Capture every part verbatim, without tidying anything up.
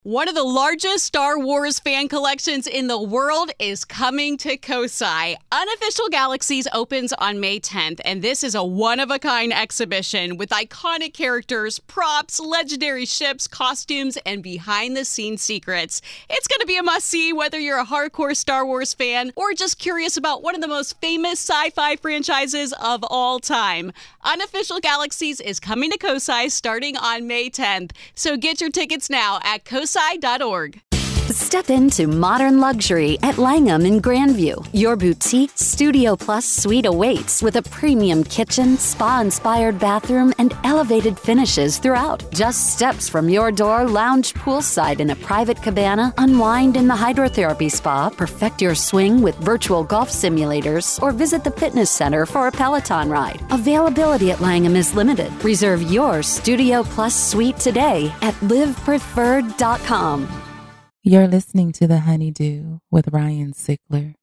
One of the largest Star Wars fan collections in the world is coming to Kosai. Unofficial Galaxies opens on May tenth, and this is a one-of-a-kind exhibition with iconic characters, props, legendary ships, costumes, and behind-the-scenes secrets. It's going to be a must-see whether you're a hardcore Star Wars fan or just curious about one of the most famous sci-fi franchises of all time. Unofficial Galaxies is coming to Kosai starting on May tenth, so get your tickets now at kosai dot org. Step into modern luxury at Langham in Grandview. Your boutique Studio Plus suite awaits with a premium kitchen, spa-inspired bathroom, and elevated finishes throughout. Just steps from your door, lounge poolside in a private cabana, unwind in the hydrotherapy spa, perfect your swing with virtual golf simulators, or visit the fitness center for a Peloton ride. Availability at Langham is limited. Reserve your Studio Plus suite today at live preferred dot com. You're listening to The Honeydew with Ryan Sickler.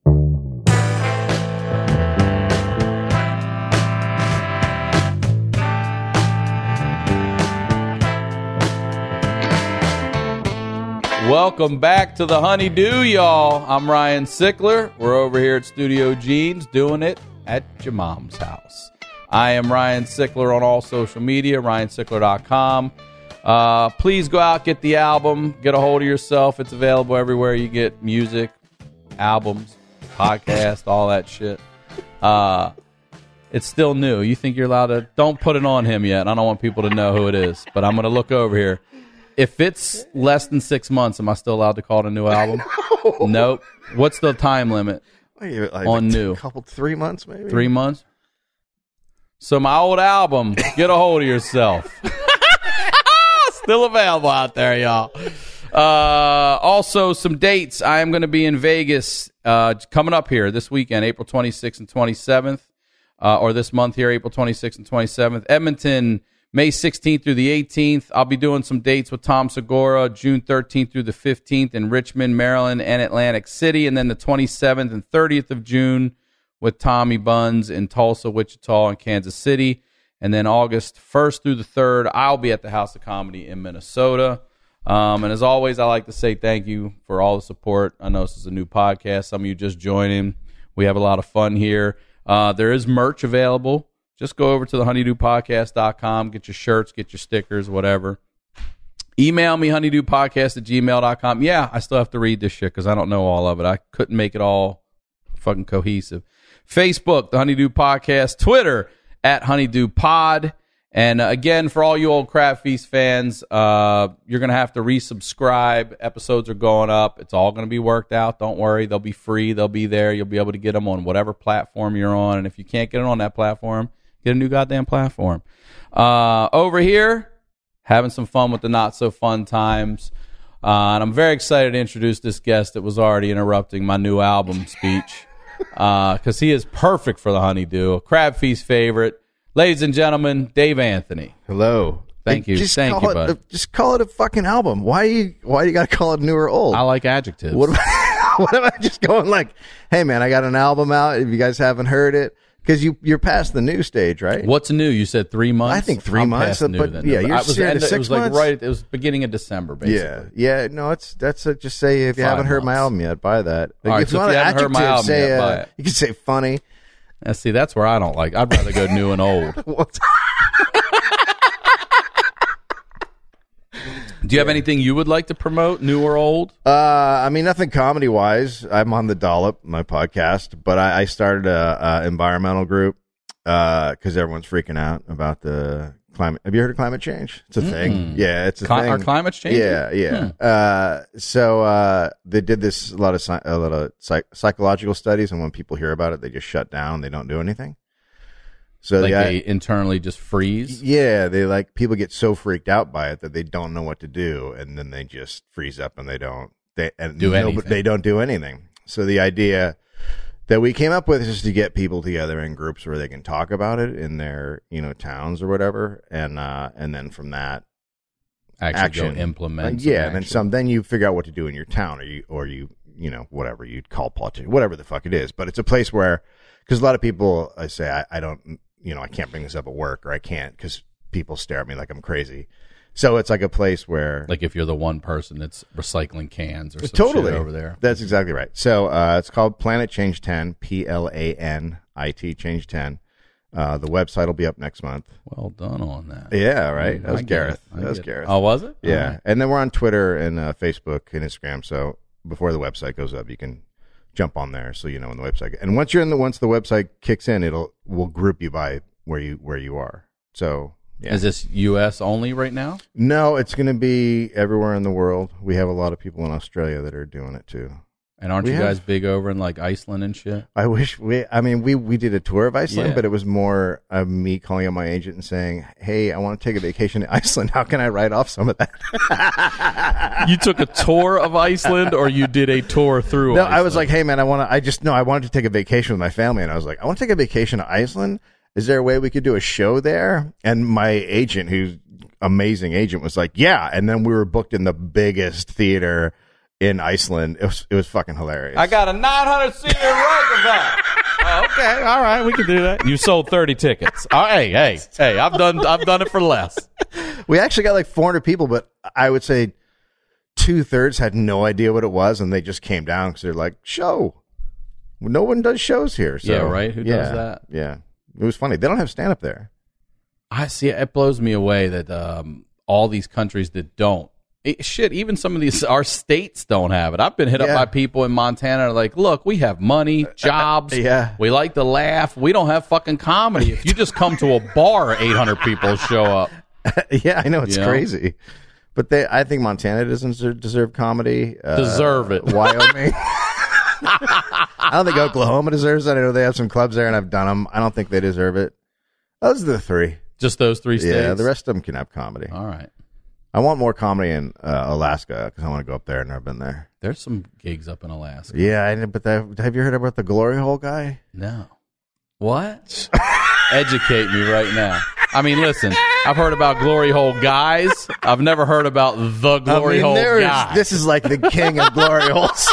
Welcome back to The Honeydew, y'all. I'm Ryan Sickler. We're over here at Studio Jeans doing it at your mom's house. I am Ryan Sickler on all social media, ryan sickler dot com. Uh, please go out, get the album, get a hold of yourself. It's available everywhere you get music, albums, podcast, all that shit. Uh, it's still new. You think you're allowed to... Don't put it on him yet. I don't want people to know who it is, but I'm going to look over here. If it's less than six months, am I still allowed to call it a new album? No. Nope. What's the time limit like, like on like new? A couple, three months maybe? Three months? So my old album, get a hold of yourself. Still available out there, y'all. Uh, also, some dates. I am going to be in Vegas uh, coming up here this weekend, April twenty-sixth and twenty-seventh, uh, or this month here, April twenty-sixth and twenty-seventh. Edmonton, May sixteenth through the eighteenth. I'll be doing some dates with Tom Segura, June thirteenth through the fifteenth in Richmond, Maryland, and Atlantic City, and then the twenty-seventh and thirtieth of June with Tommy Buns in Tulsa, Wichita, and Kansas City. And then August first through the third, I'll be at the House of Comedy in Minnesota. Um, and as always, I like to say thank you for all the support. I know this is a new podcast. Some of you just joining. We have a lot of fun here. Uh, there is merch available. Just go over to the honeydew podcast dot com. Get your shirts, get your stickers, whatever. Email me, honeydew podcast at gmail dot com. Yeah, I still have to read this shit because I don't know all of it. I couldn't make it all fucking cohesive. Facebook, the Honeydew Podcast. Twitter, at Honeydew Pod. And uh, again, for all you old Crab Feast fans, uh, you're going to have to resubscribe. Episodes are going up. It's all going to be worked out. Don't worry. They'll be free. They'll be there. You'll be able to get them on whatever platform you're on. And if you can't get it on that platform, get a new goddamn platform. Uh, over here, having some fun with the not-so-fun times. Uh, and I'm very excited to introduce this guest that was already interrupting my new album speech. Because uh, he is perfect for the Honeydew, a Crab Feast favorite. Ladies and gentlemen, Dave Anthony. Hello. Thank you. Just Thank you, it, bud. A, just call it a fucking album. Why you Why you got to call it new or old? I like adjectives. What am I, what am I just going like, hey, man, I got an album out. If you guys haven't heard it, because you, you're past the new stage, right? What's new? You said three months? I think three I'm months. past new But then. yeah, you're I was, scared end, of six It was like months? right, it was beginning of December, basically. Yeah, yeah. No, it's that's a, just say if you Five haven't heard my months. album yet, buy that. All right, if so you if want you an haven't heard my adjective, album say, yet, uh, buy it. you can say funny. Yeah, see, that's where I don't like. I'd rather go new and old. What? Do you have anything you would like to promote, new or old? Uh, I mean, nothing comedy-wise. I'm on the Dollop, my podcast, but I, I started a, a environmental group because uh, everyone's freaking out about the climate. Have you heard of climate change? It's a Mm-mm. thing. Yeah, it's a Cli- thing. Are climates changing? Yeah, yeah. Hmm. Uh, so uh, they did this a lot of sci- a lot of psych- psychological studies, and when people hear about it, they just shut down. They don't do anything. So Like the, they internally just freeze? yeah, they like people get so freaked out by it that they don't know what to do, and then they just freeze up and they don't they and Do no- anything. They don't do anything. So the idea that we came up with is just to get people together in groups where they can talk about it in their you know towns or whatever, and uh, and then from that Actually action go implement. Uh, some yeah, and then action. some. Then you figure out what to do in your town, or you or you you know whatever you'd call politics, whatever the fuck it is. But it's a place where because a lot of people I say I, I don't. You know, I can't bring this up at work or I can't because people stare at me like I'm crazy. So it's like a place where Like if you're the one person that's recycling cans or some totally shit over there. That's exactly right. So uh, it's called Planet Change ten, P L A N I T Change ten. Uh, the website will be up next month. Well done on that. Yeah, right. That was I get Gareth. it. I That was get it. Gareth. Oh, was it? Yeah, All right. and then we're on Twitter and uh, Facebook and Instagram. So before the website goes up, you can jump on there so you know when the website. And once you're in the once the website kicks in, it'll will group you by where you where you are. So yeah. Is this U S only right now? No, it's going to be everywhere in the world. We have a lot of people in Australia that are doing it too. And aren't We you have- guys big over in like Iceland and shit? I wish we. I mean, we we did a tour of Iceland, Yeah. but it was more of me calling up my agent and saying, "Hey, I want to take a vacation to Iceland. How can I write off some of that?" You took a tour of Iceland, or you did a tour through? No, Iceland? I was like, "Hey, man, I want to. I just no, I wanted to take a vacation with my family, and I was like, I want to take a vacation to Iceland. Is there a way we could do a show there?" And my agent, who's amazing agent, was like, "Yeah." And then we were booked in the biggest theater in Iceland. It was it was fucking hilarious. I got a nine hundred seater Reykjavik. Oh, okay, all right, we can do that. You sold thirty tickets. Oh, hey, hey, hey! I've done, I've done it for less. We actually got like four hundred people, but I would say two thirds had no idea what it was, and they just came down because they're like, "Show." No one does shows here. So, Yeah, right? Who does yeah, that? Yeah, it was funny. They don't have stand up there. I see. It blows me away that um, all these countries that don't. It, shit, even some of these, our states don't have it. I've been hit Yeah. up by people in Montana like, look, we have money, jobs. Yeah. We like to laugh. We don't have fucking comedy. If you just come to a bar, eight hundred people show up. Yeah, I know it's You know? crazy, but they. I think Montana doesn't deserve, deserve comedy. Uh, Deserve it. Wyoming. I don't think Oklahoma deserves it. I know they have some clubs there, and I've done them. I don't think they deserve it. Those are the three. Just those three states? Yeah, the rest of them can have comedy. All right. I want more comedy in uh, Alaska because I want to go up there. I've never been there. There's some gigs up in Alaska. Yeah, I know, but that, have you heard about the Glory Hole guy? No. What? Educate me right now. I mean, listen, I've heard about Glory Hole guys. I've never heard about the Glory I mean, Hole there is- guy. This is like the king of glory holes.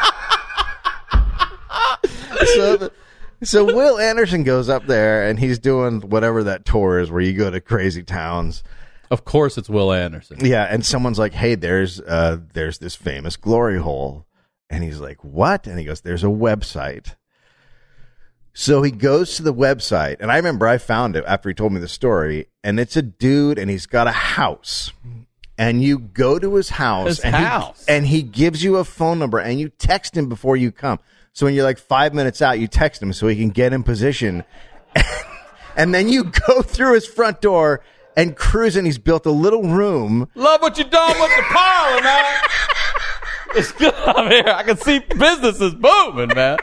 so, the- so Will Anderson goes up there and he's doing whatever that tour is where you go to crazy towns. Of course, it's Will Anderson. Yeah, and someone's like, "Hey, there's uh, there's this famous glory hole," and he's like, "What?" And he goes, "There's a website." So he goes to the website, and I remember I found it after he told me the story, and it's a dude, and he's got a house, and you go to his house, His and house. He, and he gives you a phone number, and you text him before you come. So when you're like five minutes out, you text him so he can get in position, and then you go through his front door. And cruise in, he's built a little room. Love what you done with the parlor, man. It's good up here. I can see business is booming, man.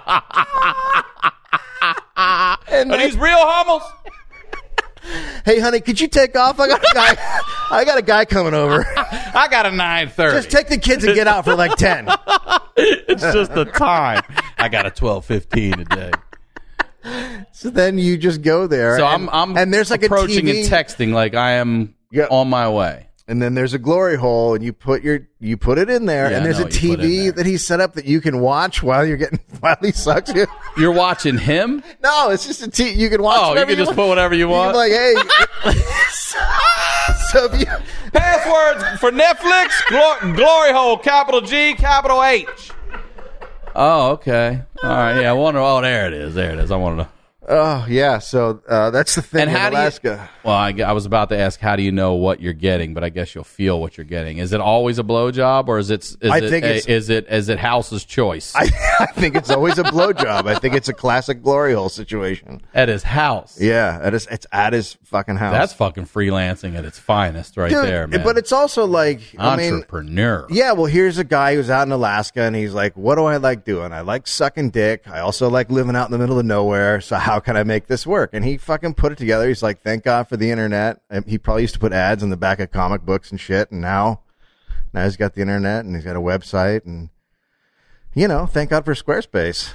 And Are these real hummels? Hey, honey, could you take off? I got a guy. I got a guy coming over. I got a nine thirty. Just take the kids and get out for like ten. It's just the time. I got a twelve fifteen a day. So then you just go there. So and, I'm, I'm and there's like approaching a T V, and texting like I am Yeah. on my way. and then there's a glory hole, and you put your you put it in there, Yeah, and there's I know a what you put in T V there. that he set up that you can watch while you're getting while he sucks you. You're watching him? No, it's just a T. You can watch. Oh, you whatever can just want. put whatever you You can want. be like, hey. So if you, Passwords for Netflix, glo- glory hole, capital G, capital H. Oh, okay. All right. Yeah, I wonder. Oh, there it is. There it is. I wanted to. oh yeah, so uh, that's the thing And in how do you- Alaska. Well, I, I was about to ask, how do you know what you're getting? But I guess you'll feel what you're getting. Is it always a blowjob, or is it? Is I it think a- it's- is it is it House's choice I, I think it's always a blowjob. I think it's a classic glory hole situation. at his house? Yeah, it is, it's at his fucking house. That's fucking freelancing at its finest, right Dude, there, man. But it's also like, I mean, entrepreneur. yeah, well, here's a guy who's out in Alaska, and he's like, what do I like doing? I like sucking dick. I also like living out in the middle of nowhere, so how can I make this work? And he fucking put it together. He's like, thank God for the internet. And he probably used to put ads in the back of comic books and shit, and now, now he's got the internet, and he's got a website, and, you know, thank God for Squarespace.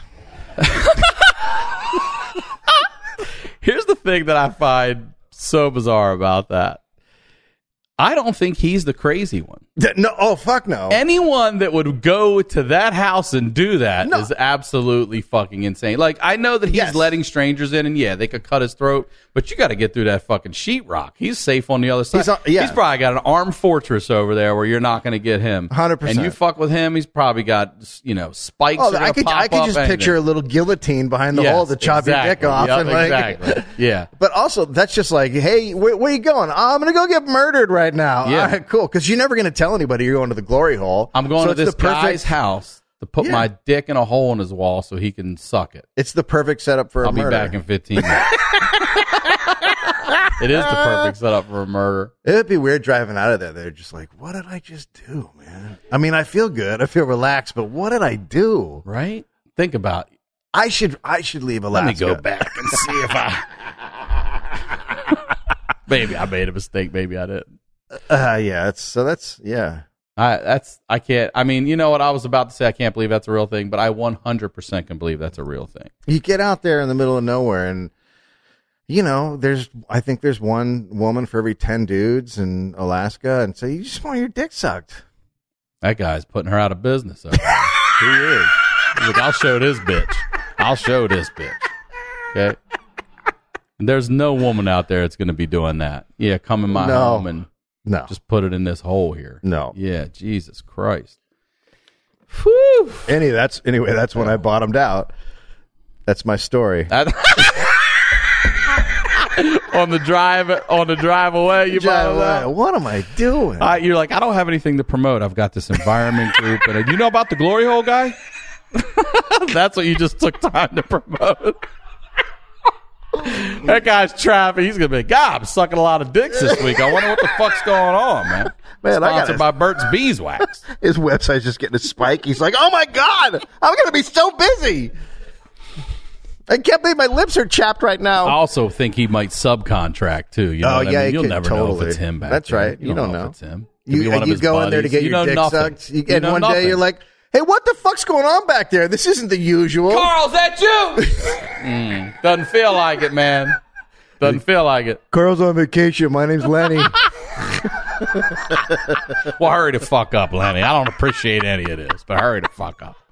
Here's the thing that I find so bizarre about that. I don't think he's the crazy one. No, oh fuck no. Anyone that would go to that house and do that No. is absolutely fucking insane. Like, I know that he's Yes. letting strangers in, and yeah, they could cut his throat, but you got to get through that fucking sheetrock. He's safe on the other side. He's on- yeah. He's probably got an armed fortress over there where you're not going to get him. one hundred percent. And you fuck with him, he's probably got, you know, spikes. Oh, are gonna I could pop I could up, just anything. picture a little guillotine behind the Yes, hole to chop exactly. your dick off. Yep, and like, exactly. Yeah. But also, that's just like, hey, where, where you going? Oh, I'm going to go get murdered right now. Yeah. All right, cool. Because you're never going to tell anybody you're going to the glory hole. I'm going So to it's this the perfect- guy's house to put Yeah. my dick in a hole in his wall so he can suck it. It's the perfect setup for a I'll be murder. back in fifteen minutes. It is the perfect setup for a murder. It'd be weird driving out of there. They're just like, what did I just do, man? I mean, I feel good. I feel relaxed, but what did I do? Right? Think about it. I should I should leave Let Alaska. me go back and see if I. Maybe I made a mistake. Maybe I didn't. Uh, yeah, it's, so that's, yeah. I that's I can't. I mean, you know what I was about to say. I can't believe that's a real thing, but I one hundred percent can believe that's a real thing. You get out there in the middle of nowhere and, you know, there's, I think there's one woman for every ten dudes in Alaska, and so you just want your dick sucked. That guy's putting her out of business. Over there. He is. He's like, I'll show this bitch. I'll show this bitch. Okay. And there's no woman out there that's going to be doing that. Yeah, come in my No. home and No. just put it in this hole here. No. Yeah, Jesus Christ. Whew. Any that's anyway, that's when I bottomed out. That's my story. That- on the drive, on the drive away, you John, bottomed out? what am I doing? Uh, you're like, I don't have anything to promote. I've got this environment group, and you know about the Glory Hole guy? That's what you just took time to promote. That guy's trapping. He's gonna be like, God, I'm sucking a lot of dicks this week. I wonder what the fuck's going on, man. Man, I Sponsored gotta- by Burt's Beeswax. His website's just getting a spike. He's like, oh my God, I'm going to be so busy. I can't believe my lips are chapped right now. I also think he might subcontract too. You know Oh, what I yeah, mean? he You'll could never know totally. if it's him back That's there. right. You don't know. if it's him. Could You, be one and of you his go in there to buddies. get You your know dick nothing. sucked. You, You and know one nothing. day you're like, hey, what the fuck's going on back there? This isn't the usual. Carl, is that you? mm, doesn't feel like it, man. Doesn't feel like it. Carl's on vacation. My name's Lenny. Well, hurry the fuck up, Lenny. I don't appreciate any of this, but hurry the fuck up.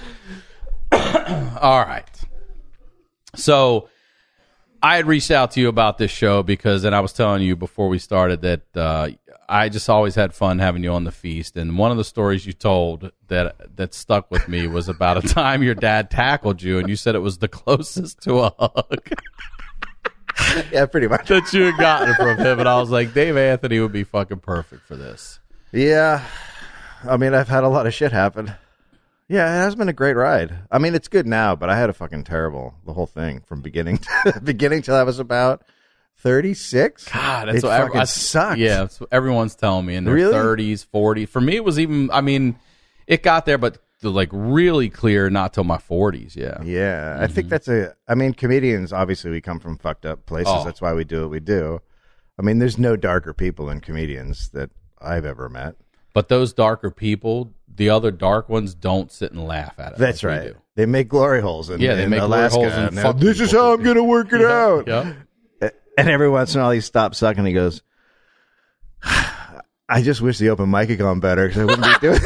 All right. So I had reached out to you about this show because, and I was telling you before we started that uh, I just always had fun having you on the feast. And one of the stories you told that that stuck with me was about a time your dad tackled you, and you said it was the closest to a hug Yeah, pretty much. that you had gotten from him. And I was like, Dave Anthony would be fucking perfect for this. Yeah. I mean, I've had a lot of shit happen. Yeah, it has been a great ride. I mean, it's good now, but I had a fucking terrible, the whole thing from beginning to beginning till I was about thirty-six. God, that's it what fucking I, I, sucked. Yeah, that's what everyone's telling me in their Really? thirties, forties. For me, it was even. I mean, it got there, but like really clear not till my forties. Yeah, Yeah, I think that's a. I mean, comedians obviously we come from fucked up places. Oh. That's why we do what we do. I mean, there's no darker people than comedians that I've ever met. but those darker people, the other dark ones, don't sit and laugh at it. That's like we right. do. They make glory holes in, Yeah, they in make glory Alaska. holes and Now, fuck this is people. how I'm going to work it out. Yeah. And every once in a while he stops sucking. He goes, I just wish the open mic had gone better because I wouldn't be doing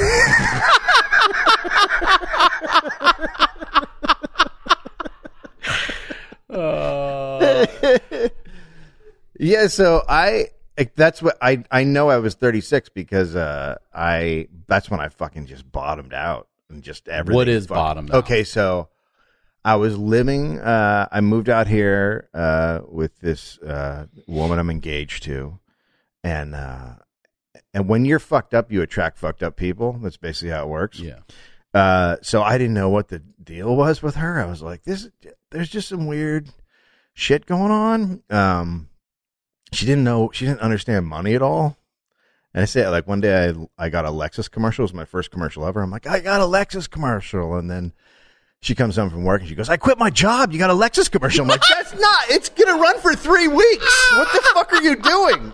Uh, Yeah, so I like, that's what I I know I was thirty-six because uh I that's when I fucking just bottomed out and just everything. What is fucking- bottomed out? Okay, so I was living uh I moved out here uh with this uh woman I'm engaged to, and uh and when you're fucked up you attract fucked up people. That's basically how it works. yeah. Uh, so I didn't know what the deal was with her. I was like, this, there's just some weird shit going on. Um, she didn't know, she didn't understand money at all. And I say, like, one day I, I got a Lexus commercial. It was my first commercial ever. I'm like, I got a Lexus commercial. And then she comes home from work and she goes, I quit my job. You got a Lexus commercial. I'm like, that's not, it's going to run for three weeks. What the fuck are you doing?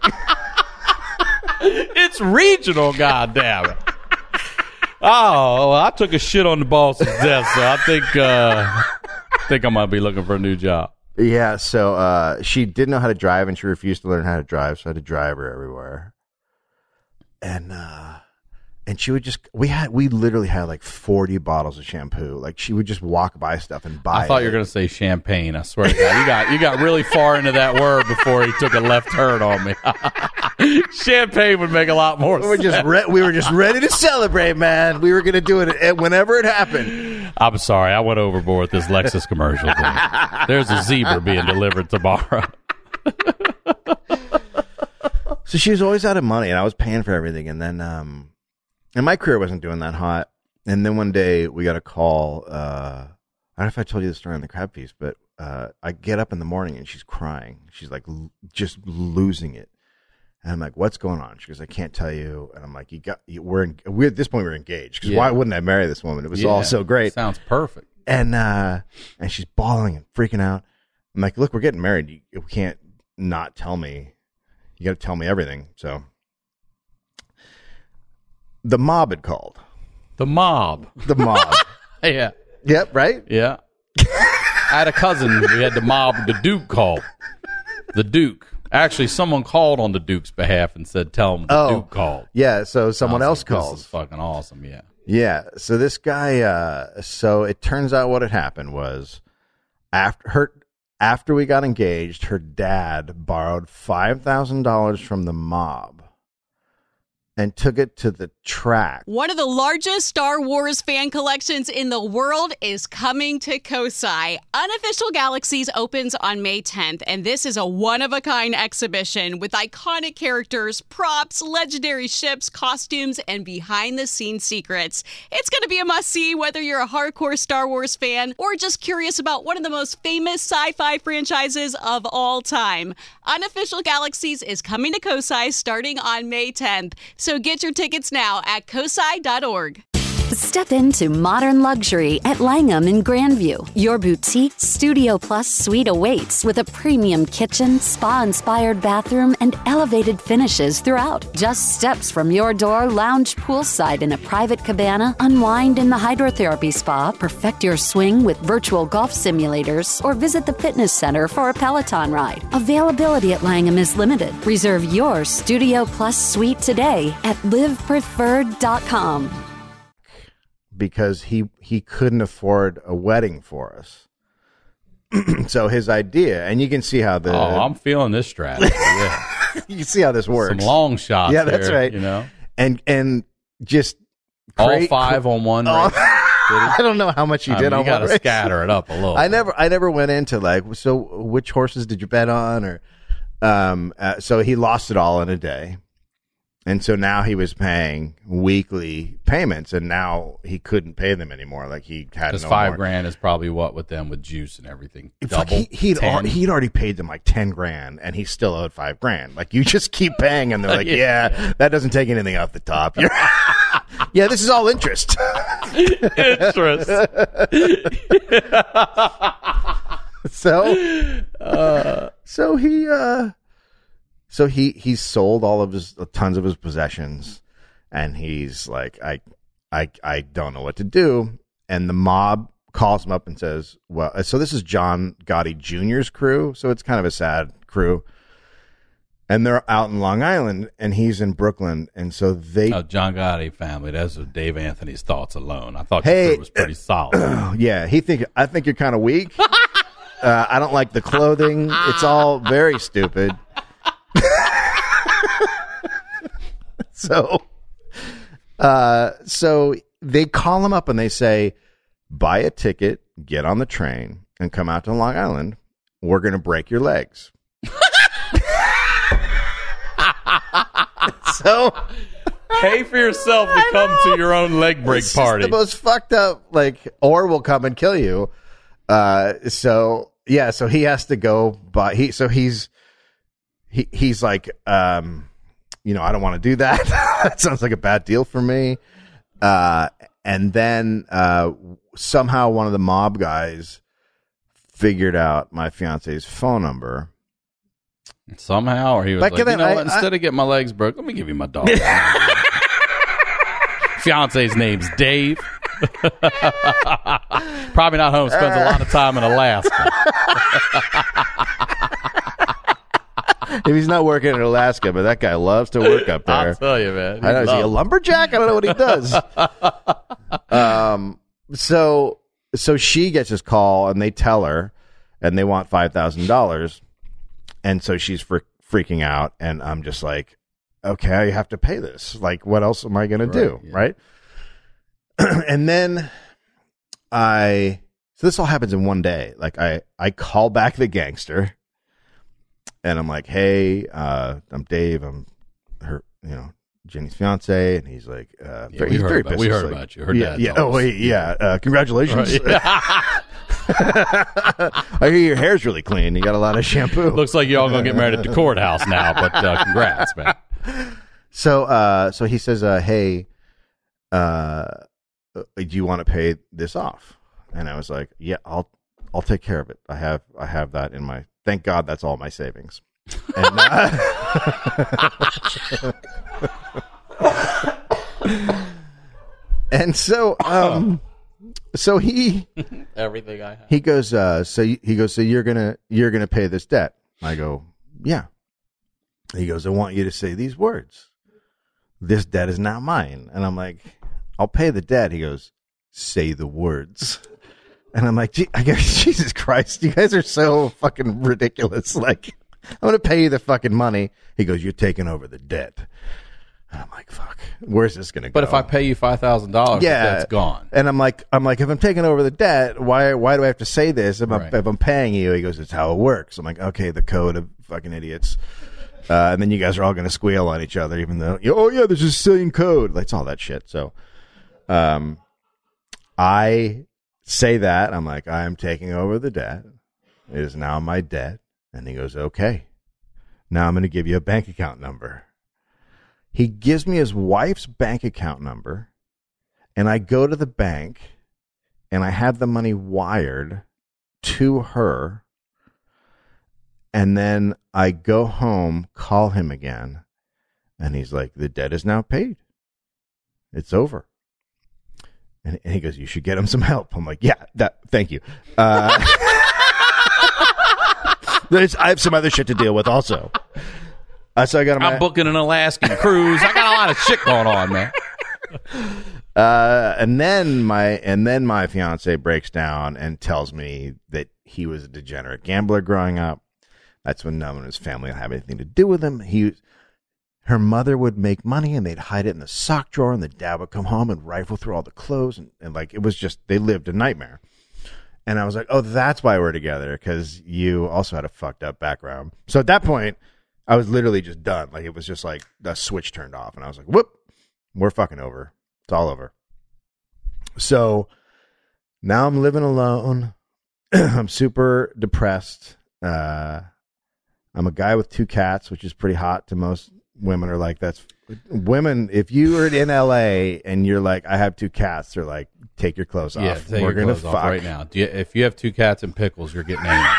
It's regional, goddammit. Oh, well, I took a shit on the boss's desk, so I think uh, I think I might be looking for a new job. Yeah, so uh, she didn't know how to drive, and she refused to learn how to drive, so I had to drive her everywhere. and uh, and she would just we had we literally had like forty bottles of shampoo. Like she would just walk by stuff and buy. I thought it. you were going to say champagne. I swear to God, you got you got really far into that word before he took a left turn on me. Champagne would make a lot more we were sense. just re- we were just ready to celebrate, man. We were going to do it whenever it happened. I'm sorry, I went overboard with this Lexus commercial thing. There's a zebra being delivered tomorrow. So she was always out of money, and I was paying for everything. And then, um, and my career wasn't doing that hot. And then one day we got a call. Uh, I don't know if I told you the story on the crab feast, but uh, I get up in the morning and she's crying. She's like l- just losing it. And I'm like, "What's going on?" She goes, "I can't tell you." And I'm like, "You got you, we're in, we at this point we're engaged because Yeah. why wouldn't I marry this woman? It was Yeah, all so great." Sounds perfect. And uh, and she's bawling and freaking out. I'm like, "Look, we're getting married. You, you can't not tell me. You got to tell me everything." So the mob had called. The mob. The mob. Yeah. Yep, right? Yeah. I had a cousin. We had the mob. The Duke called. The Duke. Actually, someone called on the Duke's behalf and said, "Tell him the Oh. Duke called." Yeah, so someone I was else like, calls. This is fucking awesome. Yeah. Yeah, so this guy, uh, so it turns out what had happened was after her, after we got engaged, her dad borrowed five thousand dollars from the mob and took it to the track. One of the largest Star Wars fan collections in the world is coming to Kosai. Unofficial Galaxies opens on May tenth, and this is a one-of-a-kind exhibition with iconic characters, props, legendary ships, costumes, and behind-the-scenes secrets. It's going to be a must-see whether you're a hardcore Star Wars fan or just curious about one of the most famous sci-fi franchises of all time. Unofficial Galaxies is coming to Kosai starting on May tenth. So get your tickets now at kosai dot org. Step into modern luxury at Langham in Grandview. Your boutique Studio Plus suite awaits with a premium kitchen, spa-inspired bathroom, and elevated finishes throughout. Just steps from your door, lounge poolside in a private cabana, unwind in the hydrotherapy spa, perfect your swing with virtual golf simulators, or visit the fitness center for a Peloton ride. Availability at Langham is limited. Reserve your Studio Plus suite today at live preferred dot com. Because he he couldn't afford a wedding for us. So his idea, and you can see how the Oh, I'm feeling this strategy. Yeah. you can see how this works. Some long shots. Yeah, that's there, right. You know, and and just all cra- five on one. Oh, race. I don't know how much you I did mean, on you got to one race. scatter it up a little. I never I never went into like, so which horses did you bet on, or um uh, so he lost it all in a day. And so now he was paying weekly payments, and now he couldn't pay them anymore. Like he had Because no five more. grand is probably what with them with juice and everything. Fuck, Double. he, he'd ten. al- he'd already paid them like ten grand, and he still owed five grand. Like you just keep paying, and they're like, Yeah. "Yeah, that doesn't take anything off the top." You're yeah, this is all interest. Interest. so, uh, so he, uh, so he he sold all of his tons of his possessions, and he's like, I, I, I don't know what to do. And the mob calls him up and says, "Well, so this is John Gotti Junior's crew, so it's kind of a sad crew." And they're out in Long Island, and he's in Brooklyn, and so they, Oh, John Gotti family. That's what Dave Anthony's thoughts alone. I thought Hey, your crew was pretty solid. yeah, he think I think you're kind of weak. uh, I don't like the clothing; it's all very stupid. so, uh, so they call him up and they say, "Buy a ticket, get on the train, and come out to Long Island. We're going to break your legs." So Pay for yourself to come to your own leg break it's party. the most fucked up, like, or we'll come and kill you. Uh, so yeah, so he has to go buy. He so he's he he's like, um, you know, I don't want to do that. That sounds like a bad deal for me. Uh, and then uh, somehow one of the mob guys figured out my fiance's phone number. Somehow, or he was Back like, you then, know I- what? Instead I- of getting my legs broke, let me give you my dog. Fiance's name's Dave. Probably not home. Spends a lot of time in Alaska. if he's not working in Alaska, but that guy loves to work up there. I'll tell you, man. I know, is he a lumberjack? I don't know what he does. um, so, so she gets this call, and they tell her, and they want five thousand dollars, and so she's fr- freaking out, and I'm just like, okay, I have to pay this. Like, what else am I going Right, to do, yeah. right? And then I, so this all happens in one day. Like, I, I call back the gangster, and I'm like, hey, uh, I'm Dave. I'm her, you know, Jenny's fiance. And he's like, uh, Yeah, very, we he's heard very about- we pissed. heard Like, about you. Her yeah, dad yeah. told Oh, us. wait, yeah. Uh, congratulations. Right. I hear your hair's really clean. You got a lot of shampoo. Looks like you're all going to get married at the courthouse now, but uh, congrats, man. So, uh, so he says, uh, hey, uh, do you want to pay this off? And I was like, yeah, I'll, I'll take care of it. I have, I have that in my, thank God that's all my savings. And, uh, and so, um, so he, Everything I have. he goes, uh, so you- he goes, so you're gonna, you're gonna pay this debt. I go, yeah. He goes, I want you to say these words. This debt is now mine. And I'm like, I'll pay the debt. He goes, say the words. And I'm like, Gee, I go, Jesus Christ, you guys are so fucking ridiculous. Like, I'm going to pay you the fucking money. He goes, you're taking over the debt. And I'm like, fuck, where's this going to go? But if I pay you five thousand dollars, Yeah. that's gone. And I'm like, I'm like, if I'm taking over the debt, why, why do I have to say this? If I'm, Right. if I'm paying you, he goes, it's how it works. I'm like, okay, the code of fucking idiots. Uh, and then you guys are all going to squeal on each other, even though, oh yeah, there's a Sicilian code. Like, it's all that shit. So, um, I say that. I'm like, I am taking over the debt. It is now my debt. And he goes, okay, now I'm going to give you a bank account number. He gives me his wife's bank account number, and I go to the bank, and I have the money wired to her, and then I go home, call him again, and he's like, the debt is now paid. It's over. And he goes, you should get him some help. I'm like, yeah, that. Thank you. Uh, there's, I have some other shit to deal with also. Uh, so I got him. I'm booking an Alaskan cruise. I got a lot of shit going on, man. Uh, and then my and then my fiance breaks down and tells me that he was a degenerate gambler growing up. That's when no one in his family would have anything to do with him. He, her mother would make money and they'd hide it in the sock drawer, and the dad would come home and rifle through all the clothes, and, and like it was just they lived a nightmare. And I was like, oh, that's why we're together, because you also had a fucked up background. So at that point, I was literally just done. Like, it was just like the switch turned off, and I was like, whoop, we're fucking over. It's all over. So now I'm living alone. I'm super depressed. Uh, I'm a guy with two cats, which is pretty hot to most women. Are like, that's women. If you are in L A and you're like, I have two cats, they're like, take your clothes Yeah, off. take We're your gonna clothes fuck off right now. Do you, if you have two cats and pickles, you're getting angry.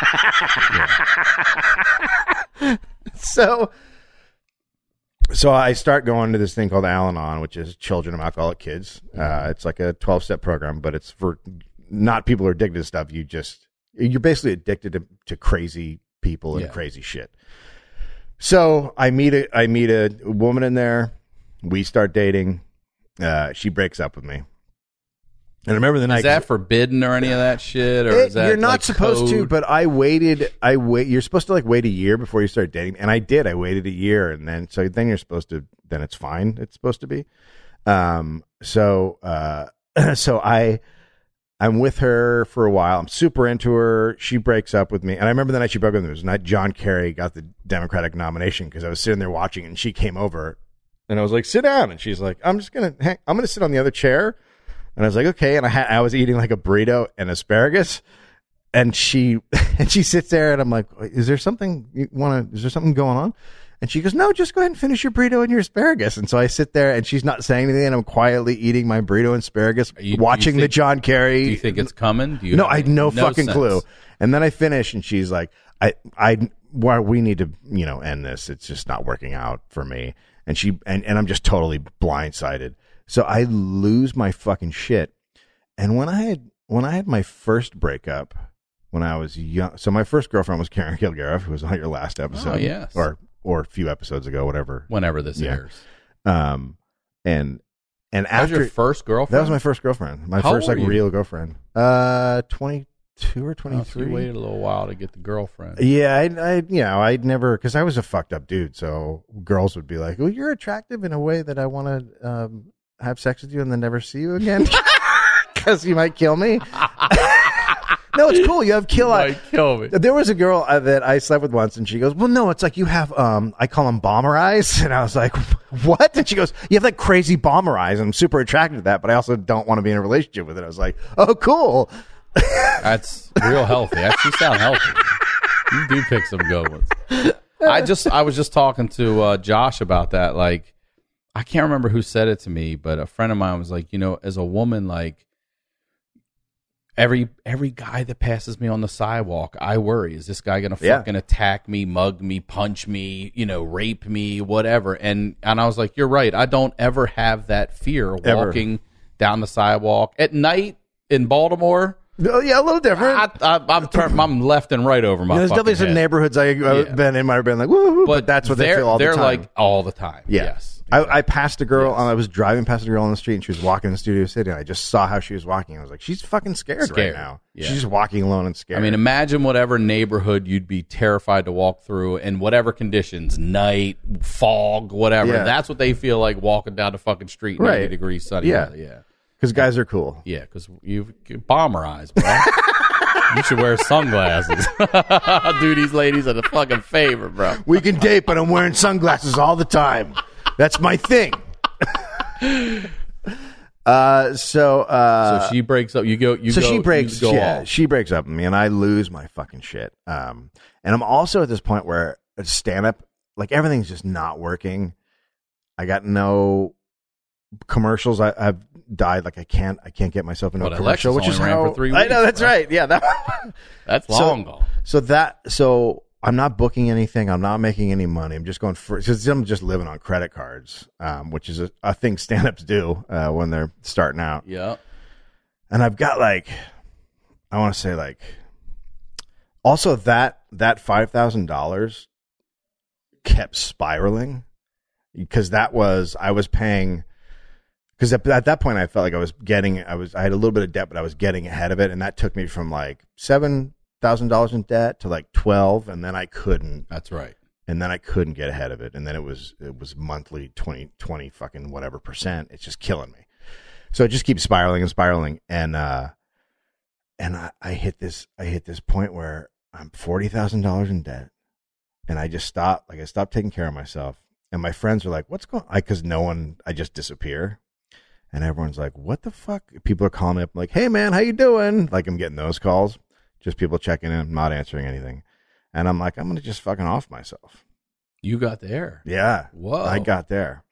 Yeah. So, so I start going to this thing called Al-Anon, which is Children of Alcoholic Kids. Uh, it's like a twelve-step program, but it's for not people who are addicted to stuff. You just, you're basically addicted to, to crazy people and Yeah. crazy shit. So I meet a, I meet a woman in there. We start dating. Uh, she breaks up with me. And I remember the night. Is that forbidden or any of that shit? Or It- is that you're not like supposed to, code? but I waited. I wait. You're supposed to like wait a year before you start dating, and I did. I waited a year, and then so then you're supposed to. Then it's fine. It's supposed to be. Um. So. Uh. So I. I'm with her for a while. I'm super into her. She breaks up with me, and I remember the night she broke up with me. It was the night John Kerry got the Democratic nomination, because I was sitting there watching, and she came over, and I was like, "Sit down," and she's like, "I'm just gonna. Hang, I'm gonna sit on the other chair." And I was like, okay. And I had, I was eating like a burrito and asparagus, and she, and she sits there, and I'm like, is there something you want to, is there something going on? And she goes, no, just go ahead and finish your burrito and your asparagus. And so I sit there, and she's not saying anything, and I'm quietly eating my burrito and asparagus, You- watching you the think- John Kerry. Do you think it's coming? Do you No, have I had no, fucking sense? clue. And then I finish, and she's like, I, I, well, we need to, you know, end this. It's just not working out for me. And she, and, and I'm just totally blindsided. So I lose my fucking shit. And when I had, when I had my first breakup, when I was young, so my first girlfriend was Karen Kilgariff, who was on your last episode. Oh, yes. Or or a few episodes ago, whatever. Whenever this Yeah. airs. Um, and and That was after your first girlfriend? that was my first girlfriend, my How first old like were you? real girlfriend. Uh, twenty-two or Oh, so twenty-three. you waited a little while to get the girlfriend. Yeah, I, I, you know, I'd never, because I was a fucked up dude. So girls would be like, "Well, you're attractive in a way that I want to um, have sex with you and then never see you again, because you might kill me." No, it's cool. You have kill. Might kill me. There was a girl uh, that I slept with once, and she goes, "Well, no, it's like you have, um, I call them bomber eyes." And I was like, "What?" And she goes, "You have like crazy bomber eyes." And I'm super attracted to that, but I also don't want to be in a relationship with it. I was like, "Oh, cool." That's real healthy. Actually, sound healthy. You do pick some good ones. I just, I was just talking to uh, Josh about that. Like, I can't remember who said it to me, but a friend of mine was like, you know, as a woman, like every every guy that passes me on the sidewalk, I worry: is this guy gonna Yeah. fucking attack me, mug me, punch me, you know, rape me, whatever? And and I was like, you're right. I don't ever have that fear Ever. walking down the sidewalk at night in Baltimore. Oh, yeah, a little different. I, I, I'm turn, I'm left and right over my. There's fucking definitely some head. neighborhoods I, I've Yeah. been in might have been like, woo, but, that's what they they're, feel all the they're time. like all the time. Yeah. Yes. I, I passed a girl. Yes. I was driving past a girl on the street, and she was walking in Studio City, and I just saw how she was walking. I was like, she's fucking scared, Scared. right now. Yeah. She's just walking alone and scared. I mean, imagine whatever neighborhood you'd be terrified to walk through in whatever conditions, night, fog, whatever. Yeah. That's what they feel like walking down the fucking street, Right. ninety degrees sunny. Yeah. weather. Yeah. because guys are cool. Yeah, because you've bomber eyes, bro. You should wear sunglasses. Do these ladies are the fucking favor, bro. We can date, but I'm wearing sunglasses all the time. That's my thing. uh, so, uh, So she breaks up. You go. You so go, she breaks, You go yeah, off. she breaks up with me, and I lose my fucking shit. Um, and I'm also at this point where stand up, like everything's just not working. I got no commercials. I, I've died. Like I can't, I can't get myself into What, a commercial, Alexis which is only ran how for three I weeks, know. That's bro. right. Yeah, that. That's So- long gone. So that, so I'm not booking anything. I'm not making any money. I'm just going for, because I'm just living on credit cards, um, which is a, a thing stand-ups do uh, when they're starting out. Yeah. And I've got like, I want to say like, also that that five thousand dollars kept spiraling because that was I was paying. Because at, at that point, I felt like I was getting, I was, I had a little bit of debt, but I was getting ahead of it, and that took me from like seven thousand dollars in debt to like twelve, and then I couldn't, That's right. and then I couldn't get ahead of it, and then it was, it was monthly twenty, twenty fucking whatever percent. It's just killing me. So it just keeps spiraling and spiraling, and uh, and I, I hit this, I hit this point where I'm forty thousand dollars in debt, and I just stopped, like I stopped taking care of myself, and my friends are like, "What's going?" on? Because no one, I just disappear. And everyone's like, what the fuck? People are calling me up like, hey, man, how you doing? Like, I'm getting those calls. Just people checking in, not answering anything. And I'm like, I'm going to just fucking off myself. You got there. Yeah. Whoa. I got there.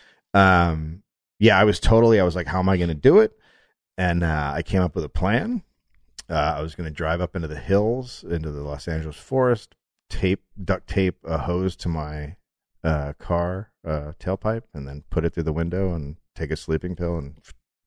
Um, yeah, I was totally, I was like, how am I going to do it? And uh, I came up with a plan. Uh, I was going to drive up into the hills, into the Los Angeles forest, tape, duct tape a hose to my uh, car uh, tailpipe, and then put it through the window and take a sleeping pill. And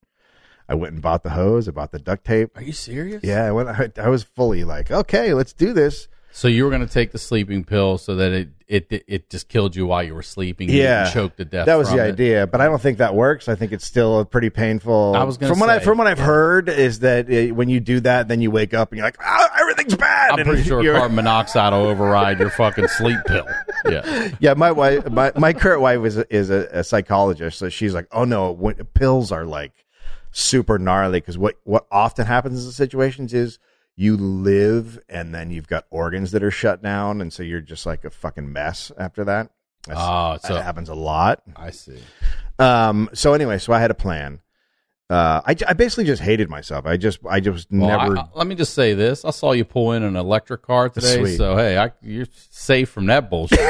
I went and bought the hose. I bought the duct tape. Are you serious? Yeah, I went. I, I was fully like, okay, let's do this. So you were going to take the sleeping pill so that it it it just killed you while you were sleeping. You Yeah, didn't choke to death. That was from the it. idea, but I don't think that works. I think it's still a pretty painful. I was gonna from what I say, from what I've yeah. heard is that uh, when you do that, then you wake up and you're like, oh, everything's bad. I'm And pretty sure you're- carbon monoxide will override your fucking sleep pill. Yeah. Yeah, my wife, my, my current wife is a, is a, a psychologist, so she's like, oh no, when, pills are like super gnarly because what what often happens in the situations is you live and then you've got organs that are shut down, and so you're just like a fucking mess after that. That's, Oh, so that happens a lot. I see. Um. So anyway, so I had a plan. Uh, I, I basically just hated myself. I just I just Well, never. I, I, let me just say this: I saw you pull in an electric car today, Sweet. so hey, I, you're safe from that bullshit.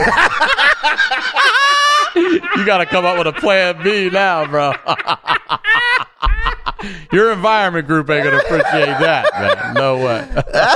You got to come up with a plan B now, bro. Your environment group ain't gonna appreciate that, man. No way.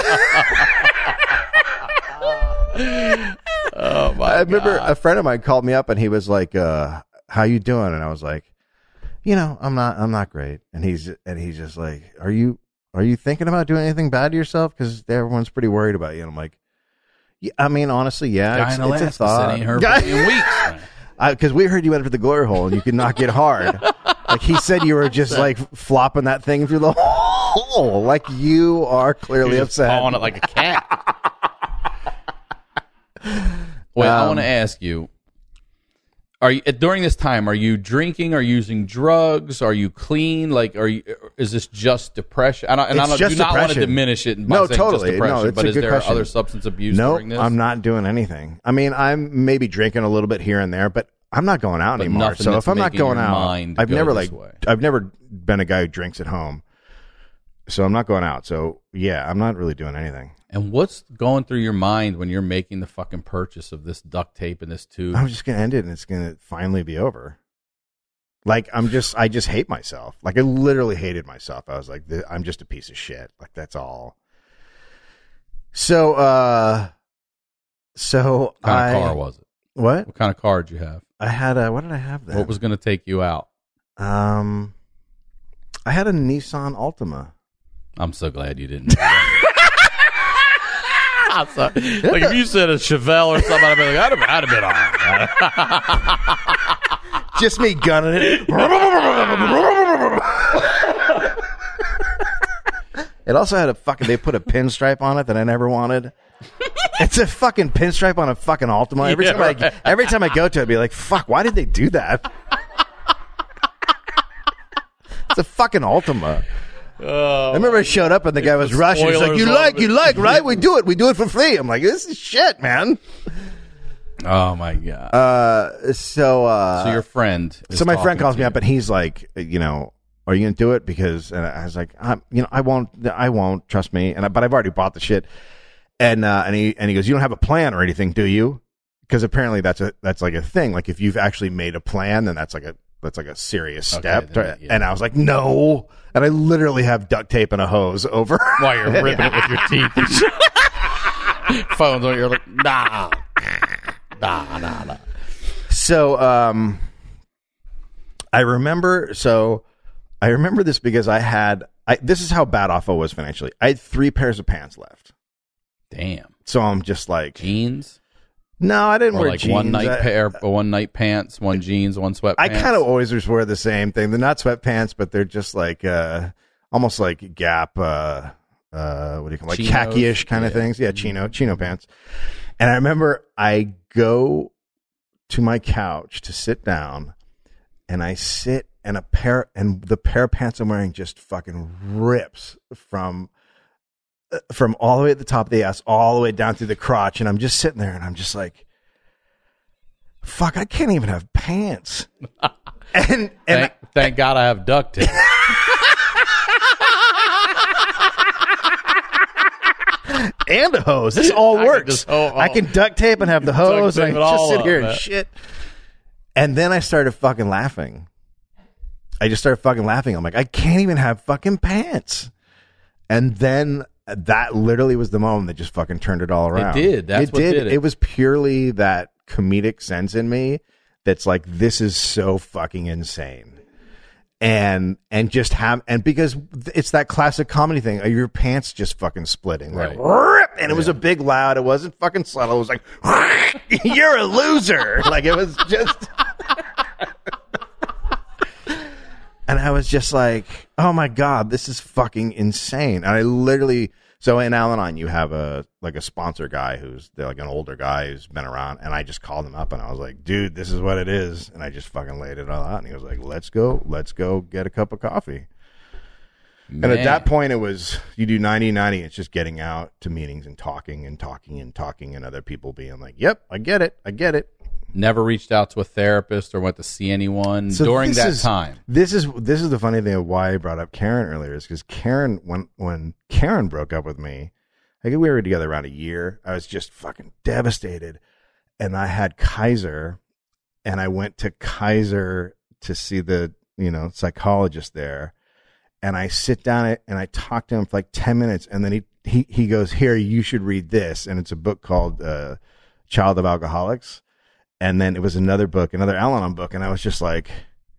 Oh my! I remember God. a friend of mine called me up and he was like, uh, "How you doing?" And I was like, "You know, I'm not, I'm not great." And he's and he's just like, "Are you, are you thinking about doing anything bad to yourself? Because everyone's pretty worried about you." And I'm like, Yeah, I mean, honestly, yeah, Guy it's, in it's a Alaska thought. said ain't heard from you in weeks. Because we heard you went for the glory hole and you could not get hard. Like he said, you were just like flopping that thing through the hole. Like you are clearly You're just upset. pawing it like a cat. Wait, I Um, want to ask you: Are you during this time? Are you drinking? Are you using drugs? Are you clean? Like, are you? Is this just depression? I don't, and It's I don't, just do not want to depression. diminish it. By No, saying totally. Just depression, No, it's but a is good there question. other substance abuse No, during this? I'm not doing anything. I mean, I'm maybe drinking a little bit here and there, but I'm not going out But anymore. nothing So that's if I'm not making going your out, mind I've go never this like way. I've never been a guy who drinks at home. So I'm not going out. So yeah, I'm not really doing anything. And what's going through your mind when you're making the fucking purchase of this duct tape and this tube? I'm just gonna end it, and it's gonna finally be over. Like I'm just, I just hate myself. Like I literally hated myself. I was like, I'm just a piece of shit. Like that's all. So, uh, so What kind I, of car was it? What? What kind of car did you have? I had a. What did I have then? What was going to take you out? Um, I had a Nissan Altima. I'm so glad you didn't. Do that. I'm so- like if you said a Chevelle or something, I'd be like, I'd have, I'd have been on. Just me gunning it. It also had a fucking. They put a pinstripe on it that I never wanted. It's a fucking pinstripe on a fucking Altima. Every Yeah, time right. I every time I go to it, I'd be like, "Fuck! Why did they do that?" It's a fucking Altima. Oh, I remember I showed up and the guy was the rushing. He's like, spoilers "You on like, it." you like, right? We do it. We do it for free." I'm like, "This is shit, man." oh my god! Uh, so uh, so your friend. is so my friend talking calls to me you. up and he's like, you know, are you gonna do it? Because and I was like, I'm, you know, I won't, I won't. Trust me. And I, but I've already bought the shit. And uh, and he and he goes, you don't have a plan or anything, do you? Because apparently that's a that's like a thing. Like if you've actually made a plan, then that's like a that's like a serious Okay, step. then, yeah. And I was like, no. And I literally have duct tape and a hose over. while you're ripping it with your teeth. And shit. Phones on. You're like, nah, nah, nah, nah. So um, I remember. So I remember this because I had. I, this is how bad off I was financially. I had three pairs of pants left. Damn. So I'm just like, Jeans. no, I didn't Or wear like jeans. one night I, pair, one night pants, one jeans, one sweatpants. I kind of always just wear the same thing. They're not sweatpants, but they're just like uh, almost like Gap. Uh, uh, what do you call them? Like Chinos? khaki-ish kind of Yeah. things. Yeah, chino, chino pants. And I remember I go to my couch to sit down, and I sit, and a pair, and the pair of pants I'm wearing just fucking rips from. From all the way at the top of the ass, all the way down through the crotch, and I'm just sitting there, and I'm just like, "Fuck! I can't even have pants." and and Thank, thank God I have duct tape. and a hose. This all I can works. just- oh, oh. I can duct tape and have the hose, and I tape can it just all sit up, here and man. shit. And then I started fucking laughing. I just started fucking laughing. I'm like, I can't even have fucking pants. And then that literally was the moment that just fucking turned it all around. did. That's it what did it. It was purely that comedic sense in me that's like, this is so fucking insane. And and just have and because it's that classic comedy thing, are your pants just fucking splitting, like, Right. rip, and it was a big loud. It wasn't fucking subtle. It was like, you're a loser. Like it was just. And I was just like, oh my God, this is fucking insane. And I literally, so in Al-Anon, you have a, like a sponsor guy who's they're like an older guy who's been around. And I just called him up and I was like, dude, this is what it is. And I just fucking laid it all out. And he was like, let's go, let's go get a cup of coffee. Man. And at that point, it was, you do ninety ninety. It's just getting out to meetings and talking and talking and talking and other people being like, yep, I get it. I get it. Never reached out to a therapist or went to see anyone So during this that is- time. This is this is the funny thing of why I brought up Karen earlier is because Karen when when Karen broke up with me, I think we were together around a year. I was just fucking devastated, and I had Kaiser, and I went to Kaiser to see the you know psychologist there, and I sit down and I talk to him for like ten minutes, and then he he he goes, here, you should read this, and it's a book called uh, Child of Alcoholics. And then it was another book, another Al-Anon book, and I was just like,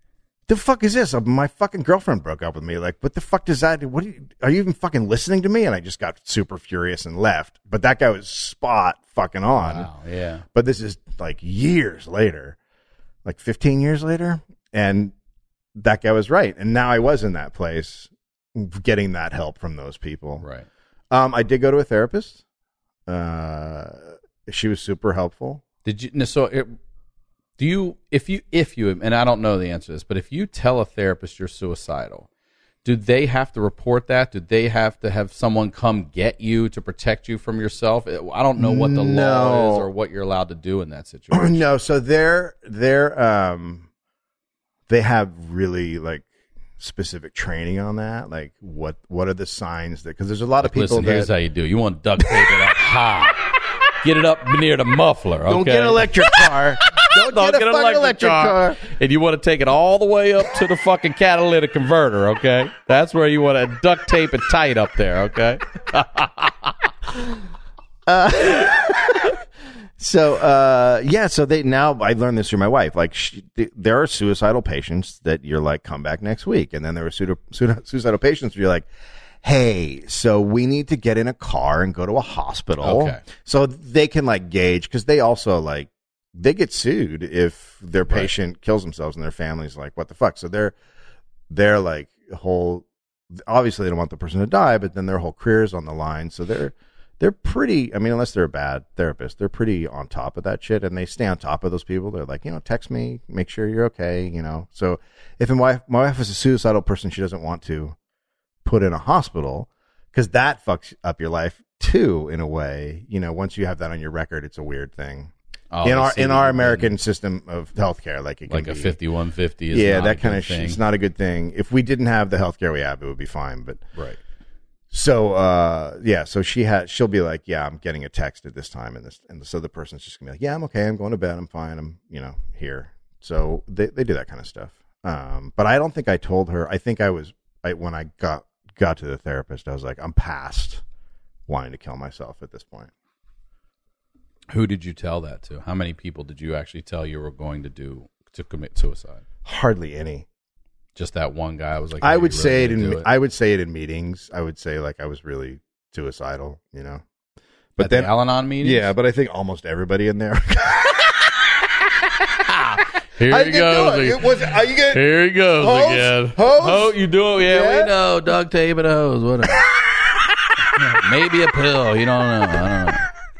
the fuck is this? My fucking girlfriend broke up with me. Like, what the fuck does that? What are you, are you even fucking listening to me? And I just got super furious and left. But that guy was spot fucking on. Wow, yeah. But this is like years later, like fifteen years later. And that guy was right. And now I was in that place getting that help from those people. Right. Um, I did go to a therapist. Uh, she was super helpful. Did you, so it, do you, if you, if you, and I don't know the answer to this, but if you tell a therapist you're suicidal, do they have to report that? Do they have to have someone come get you to protect you from yourself? I don't know what the no. law is or what you're allowed to do in that situation. No. So they're, they're, um, they have really like specific training on that. Like what, what are the signs that, cause there's a lot of like, people listen, that. Here's how you do. You want to duct tape it up high. Get it up near the muffler. Okay? Don't get an electric car. Don't, Don't get, get a an fucking electric, electric car. car. And you want to take it all the way up to the fucking catalytic converter, okay? That's where you want to duct tape it tight up there, okay? uh, so, uh, yeah, so they now, I learned this through my wife. Like, she, there are suicidal patients that you're like, come back next week. And then there are pseudo, pseudo, suicidal patients where you're like, hey, so we need to get in a car and go to a hospital. Okay. So they can like gauge, because they also like, they get sued if their patient right. kills themselves and their family's like, what the fuck? So they're, they're like whole, obviously they don't want the person to die, but then their whole career is on the line. So they're, they're pretty, I mean, unless they're a bad therapist, they're pretty on top of that shit. And they stay on top of those people. They're like, you know, text me, make sure you're okay. You know, so if my wife, my wife is a suicidal person, she doesn't want to put in a hospital, because that fucks up your life too, in a way. You know, once you have that on your record, it's a weird thing. Oh, in our in our American mean. system of healthcare, like it can like be, a fifty-one fifty is yeah, not that a kind good of thing. It's not a good thing. If we didn't have the healthcare we have, it would be fine. But right. So uh, yeah, so she had she'll be like, yeah, I'm getting a text at this time, and this, and so the person's just gonna be like, yeah, I'm okay, I'm going to bed, I'm fine, I'm you know here. So they they do that kind of stuff. Um, but I don't think I told her. I think I was I, when I got got to the therapist, I was like, I'm past wanting to kill myself at this point. Who did you tell that to? How many people did you actually tell you were going to do to commit suicide? Hardly any. Just that one guy was like, I would really say it in it? I would say it in meetings. I would say like I was really suicidal, you know. But At then the Al-Anon meetings? Yeah, but I think almost everybody in there. Here How he goes. It was, are you gonna, Here he goes hose? again. Hose? Oh, you do it? Yeah, Yeah. we know. Duct tape and a hose. Whatever. Maybe a pill. You don't know. I don't know.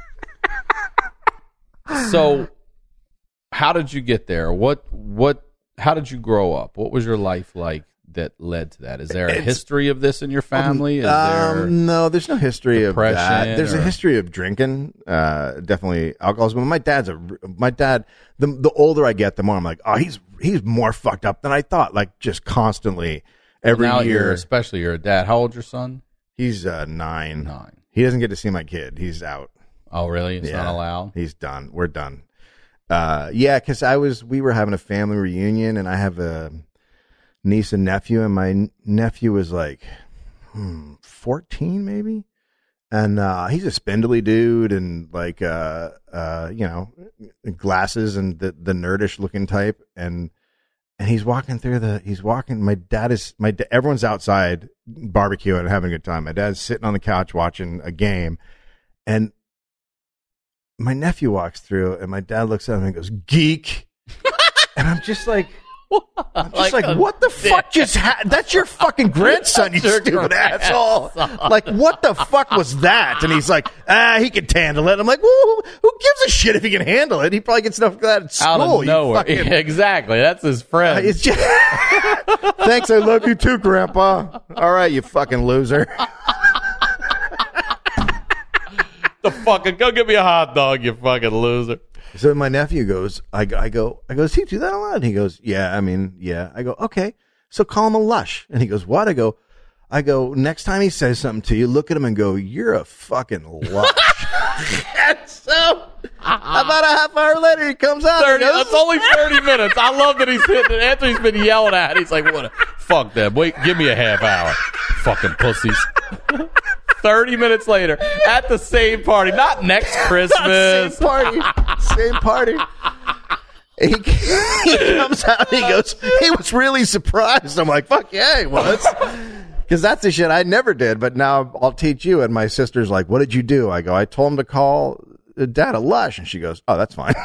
So, how did you get there? What? What? How did you grow up? What was your life like that led to that? Is there a It's, history of this in your family? Is um, there no, there's no history of that. There's or? a history of drinking, uh, definitely alcoholism. But my dad's a my dad. The the older I get, the more I'm like, oh, he's he's more fucked up than I thought. Like just constantly, every now year. You're, especially you're a dad. How old's your son? He's uh, nine. Nine. He doesn't get to see my kid. He's out. Oh, really? It's yeah, not allowed? He's done. We're done. Uh, yeah, because I was, we were having a family reunion, and I have a niece and nephew, and my n- nephew was like hmm, fourteen, maybe, and uh, he's a spindly dude, and like, uh, uh, you know, glasses and the the nerdish looking type, and and he's walking through the, he's walking. My dad is my da- everyone's outside barbecuing and having a good time. My dad's sitting on the couch watching a game, and my nephew walks through, and my dad looks at him and goes, "Geek," and I'm just like, I'm just like, like what the dick. fuck just happened? That's your fucking grandson, you stupid asshole! Like, what the fuck was that? And he's like, ah, he can handle it. I'm like, well, who gives a shit if he can handle it? He probably gets enough of that at school. Out of nowhere, fucking, exactly. That's his friend. Uh, it's just, thanks, I love you too, Grandpa. All right, you fucking loser. The fucking go get me a hot dog, you fucking loser. So my nephew goes, I, I go, I go, does he do that a lot? And he goes, yeah, I mean, yeah. I go, okay, so call him a lush. And he goes, what? I go, I go, next time he says something to you, look at him and go, you're a fucking lush. And so about a half hour later, he comes out. thirty, goes, that's only thirty minutes. I love that he's hitting it after he's been yelled at. He's like, what? A, fuck them. Wait, give me a half hour. Fucking pussies. thirty minutes later at the same party, not next Christmas. Same party. Same party. he, he comes out and he goes, he was really surprised. I'm like, fuck yeah, he was. Because that's the shit I never did, but now I'll teach you. And my sister's like, what did you do? I go, I told him to call Dad a lush. And she goes, oh, that's fine.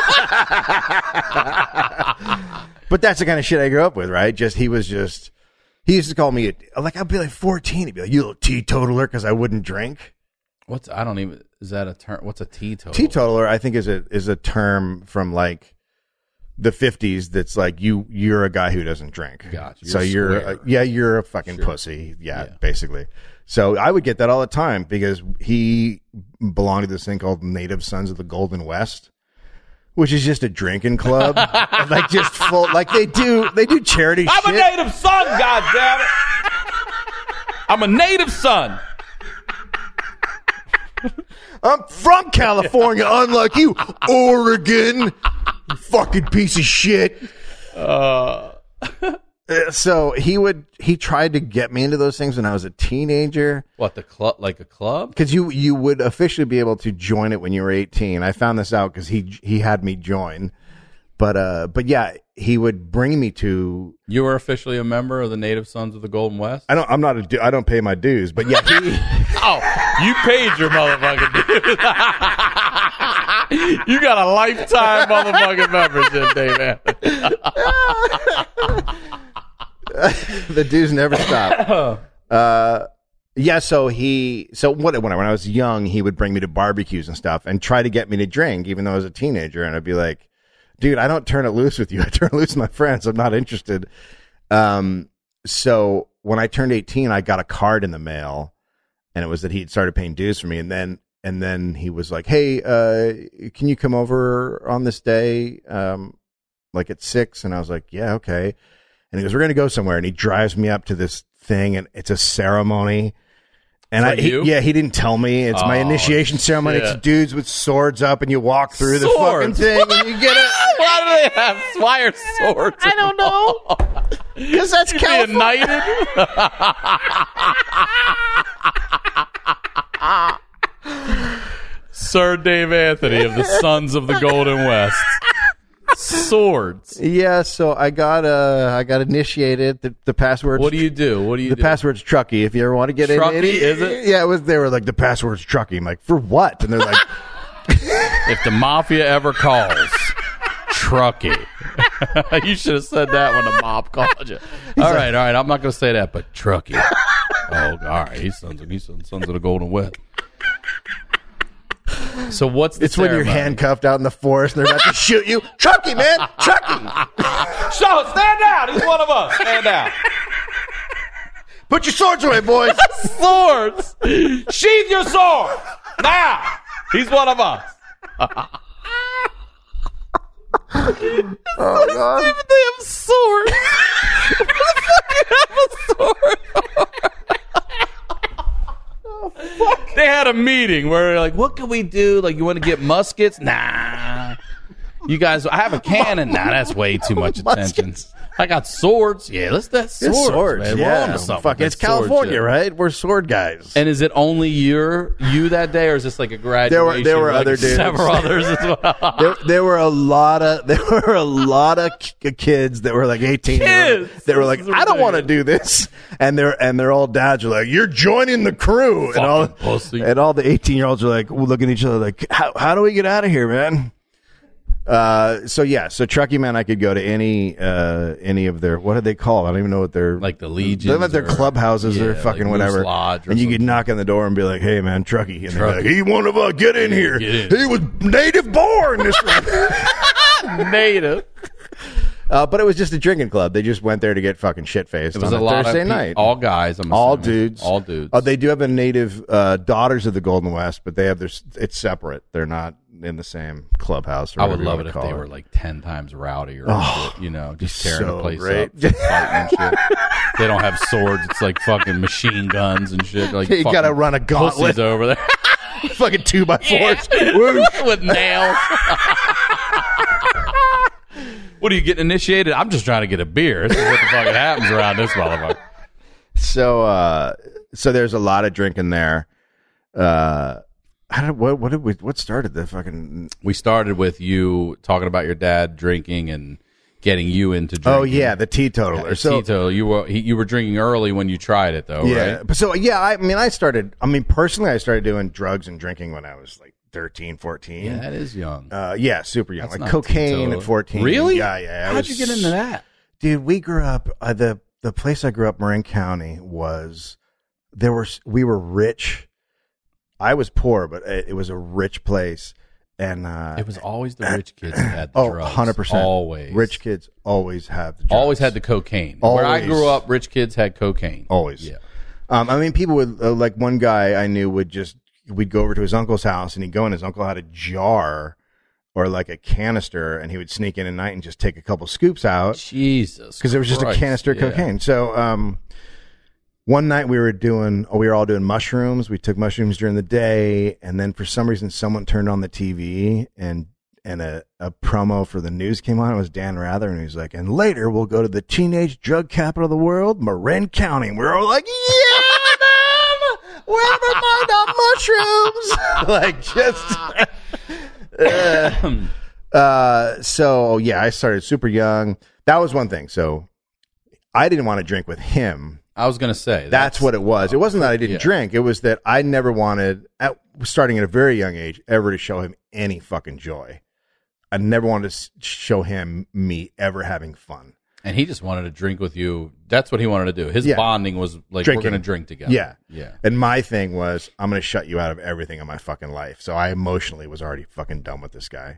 But that's the kind of shit I grew up with, right? Just, he was just, he used to call me, a, like, I'd be like fourteen. He'd be like, you little teetotaler, because I wouldn't drink. What's, I don't even, is that a term? What's a teetotaler? Teetotaler, I think, is a, is a term from like, the fifties that's like you you're a guy who doesn't drink. Gotcha. You're so you're a, yeah you're a fucking sure. pussy. Yeah, yeah, basically. So I would get that all the time because he belonged to this thing called Native Sons of the Golden West, which is just a drinking club. Like just full like they do they do charity I'm shit. a native son, goddammit. I'm a native son. I'm from California, unlike you, Oregon. You fucking piece of shit. Uh. So he would, he tried to get me into those things when I was a teenager. What, the club, like a club? Because you, you would officially be able to join it when you were eighteen. I found this out because he, he had me join. But, uh, but yeah, he would bring me to. You were officially a member of the Native Sons of the Golden West? I don't, I'm not a, du- I don't pay my dues, but yeah, he. Oh, you paid your motherfucking dues. You got a lifetime motherfucking membership, Dave Anthony. The dues never stop. Uh, yeah, so he, so what, when I, when I was young, he would bring me to barbecues and stuff and try to get me to drink, even though I was a teenager. And I'd be like, dude, I don't turn it loose with you. I turn it loose with my friends. I'm not interested. Um, so when I turned eighteen, I got a card in the mail, and it was that he'd started paying dues for me. And then, and then he was like, hey, uh, can you come over on this day? Um, like at six. And I was like, yeah, okay. And he goes, we're going to go somewhere. And he drives me up to this thing, and it's a ceremony. And I, he, yeah, he didn't tell me. It's oh, my initiation ceremony. Shit. It's dudes with swords up, and you walk through swords. the fucking thing, and you get it. Why do they have why are swords? I don't know. Because that's California. Sir Dave Anthony of the Sons of the Golden West. Swords. Yeah, so I got uh, I got initiated. The, the password. What do you do? What do you the do? The password's Trucky. If you ever want to get Trucky, in, any, is it? Yeah, it was. They were like, the password's Trucky. I'm like, for what? And they're like, if the mafia ever calls, Trucky. You should have said that when the mob called you. All like, right, all right. I'm not going to say that, but Trucky. Oh, all right. He's sons of, he's sons of the Golden West. So what's the It's ceremony? when you're handcuffed out in the forest and they're about to shoot you. Trucky, man. Trucky. So, stand down. He's one of us. Stand down. Put your swords away, boys. Swords. Sheath your sword. Now. He's one of us. Oh, God. Even they have swords. What the fuck you have a sword? Fuck. They had a meeting where they're like, what can we do? Like, you want to get muskets? Nah. You guys, I have a cannon. Nah, that's way too much attention. I got swords. Yeah, let's that swords. It's swords, man. yeah. We're on to something. Fuck, it's California, right? We're sword guys. And is it only your you that day, or is this like a graduation? There were there were like other dudes. Several others as well. There, there were a lot of there were a lot of k- kids that were like eighteen. Kids. They were like, I don't want to do this, and they're and their old dads are like, you're joining the crew, Fucking and all pussy. and all the eighteen year olds are like looking at each other like, how how do we get out of here, man? Uh, so yeah, so Trucky Man, I could go to any uh any of their, what do they call it? I don't even know what they're like the Legions. They're like their or, clubhouses yeah, or fucking like whatever. Lodge or and you something. could knock on the door and be like, hey man, Trucky, and they're Trucky. like, he one of us, get in here. Get in. He was native born. This one. Native. Uh, but it was just a drinking club. They just went there to get fucking shit faced. It was on a a lot Thursday of pe- night. all guys. I'm all assuming. dudes, all dudes. Uh, they do have a native uh, Daughters of the Golden West, but they have their. It's separate. They're not in the same clubhouse. Or I would whatever you love wanna it if call they it. were like ten times rowdier. Oh, shit, you know, just tearing so the place great. up, just fighting and shit. They don't have swords. It's like fucking machine guns and shit. Like You gotta run a gauntlet. pussies over there. fucking two by fours With nails. What are you getting initiated? I'm just trying to get a beer. This is what the fuck happens around this motherfucker. So, uh, so there's a lot of drinking there. Uh, I don't. What, what did we? What started the fucking? We started with you talking about your dad drinking and getting you into drinking. Oh yeah, the teetotaler. Yeah, so teetotal. You were he, you were drinking early when you tried it though, yeah. right? But so yeah, I mean, I started. I mean, personally, I started doing drugs and drinking when I was like thirteen, fourteen. Yeah, that is young. Uh, yeah, super young. That's like not cocaine teetotal. at fourteen. Really? Yeah, yeah. I How'd was, you get into that? Dude, we grew up. Uh, the the place I grew up, Marin County, was there were we were rich. I was poor, but it, it was a rich place, and uh, It was always the rich kids that had the oh, drugs. one hundred percent. Always. Rich kids always have the drugs. Always had the cocaine. Where I Always. grew up, rich kids had cocaine. Always. Yeah. Um, I mean, people would, uh, like one guy I knew would just, we'd go over to his uncle's house and he'd go in, his uncle had a jar or like a canister and he would sneak in at night and just take a couple scoops out Jesus. because it was just a Christ, canister of yeah. cocaine. So, um, one night we were doing, oh, we were all doing mushrooms. We took mushrooms during the day. And then for some reason, someone turned on the T V and, and a, a promo for the news came on. It was Dan Rather. And he was like, and later we'll go to the teenage drug capital of the world, Marin County. And we were all like, yeah, man, wherever find out mushrooms. Like just, uh, uh, so yeah, I started super young. That was one thing. So I didn't want to drink with him. I was going to say. That's, That's what it was. It wasn't that I didn't yeah. drink. It was that I never wanted, at, starting at a very young age, ever to show him any fucking joy. I never wanted to s- show him me ever having fun. And he just wanted to drink with you. That's what he wanted to do. His Yeah. bonding was like, Drinking. we're going to drink together. Yeah. Yeah. And my thing was, I'm going to shut you out of everything in my fucking life. So I emotionally was already fucking done with this guy.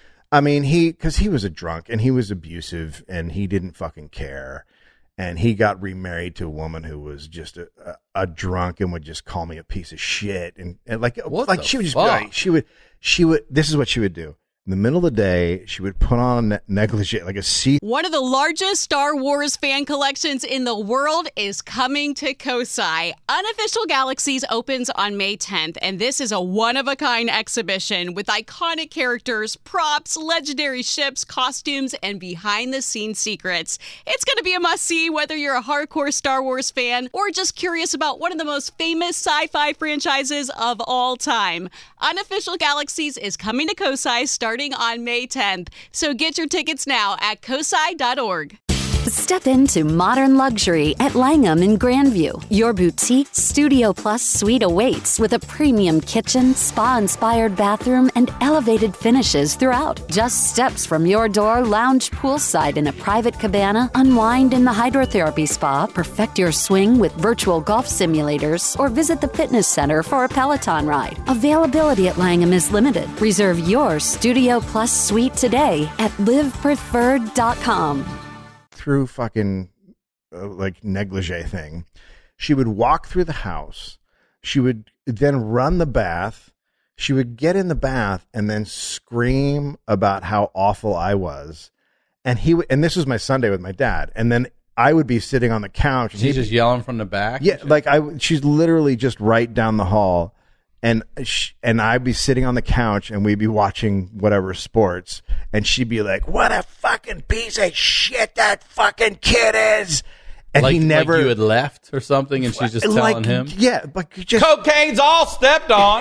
I mean, he, because he was a drunk and he was abusive and he didn't fucking care. And he got remarried to a woman who was just a, a, a drunk and would just call me a piece of shit. And, and like, What like the she would just fuck? be like, she would, she would, this is what she would do. In the middle of the day, she would put on a ne- negligee, like a see. One of the largest Star Wars fan collections in the world is coming to Kosai. Unofficial Galaxies opens on May tenth, and this is a one-of-a-kind exhibition with iconic characters, props, legendary ships, costumes, and behind-the-scenes secrets. It's going to be a must-see whether you're a hardcore Star Wars fan or just curious about one of the most famous sci-fi franchises of all time. Unofficial Galaxies is coming to Kosai starting on May tenth. So get your tickets now at kosai dot org. Step into modern luxury at Langham in Grandview. Your boutique Studio Plus suite awaits with a premium kitchen, spa-inspired bathroom, and elevated finishes throughout. Just steps from your door, lounge poolside in a private cabana, unwind in the hydrotherapy spa, perfect your swing with virtual golf simulators, or visit the fitness center for a Peloton ride. Availability at Langham is limited. Reserve your Studio Plus suite today at live preferred dot com. Through fucking uh, like negligee thing. She would walk through the house. She would then run the bath. She would get in the bath and then scream about how awful I was. And he would, and this was my Sunday with my dad. And then I would be sitting on the couch. And She's he'd- just yelling from the back? yeah, like I, she's literally just right down the hall. And sh- and I'd be sitting on the couch and we'd be watching whatever sports. And she'd be like, what a fucking piece of shit that fucking kid is. And like, he never. like you had left or something and she's just telling like, him? Yeah, but just. Cocaine's all stepped on.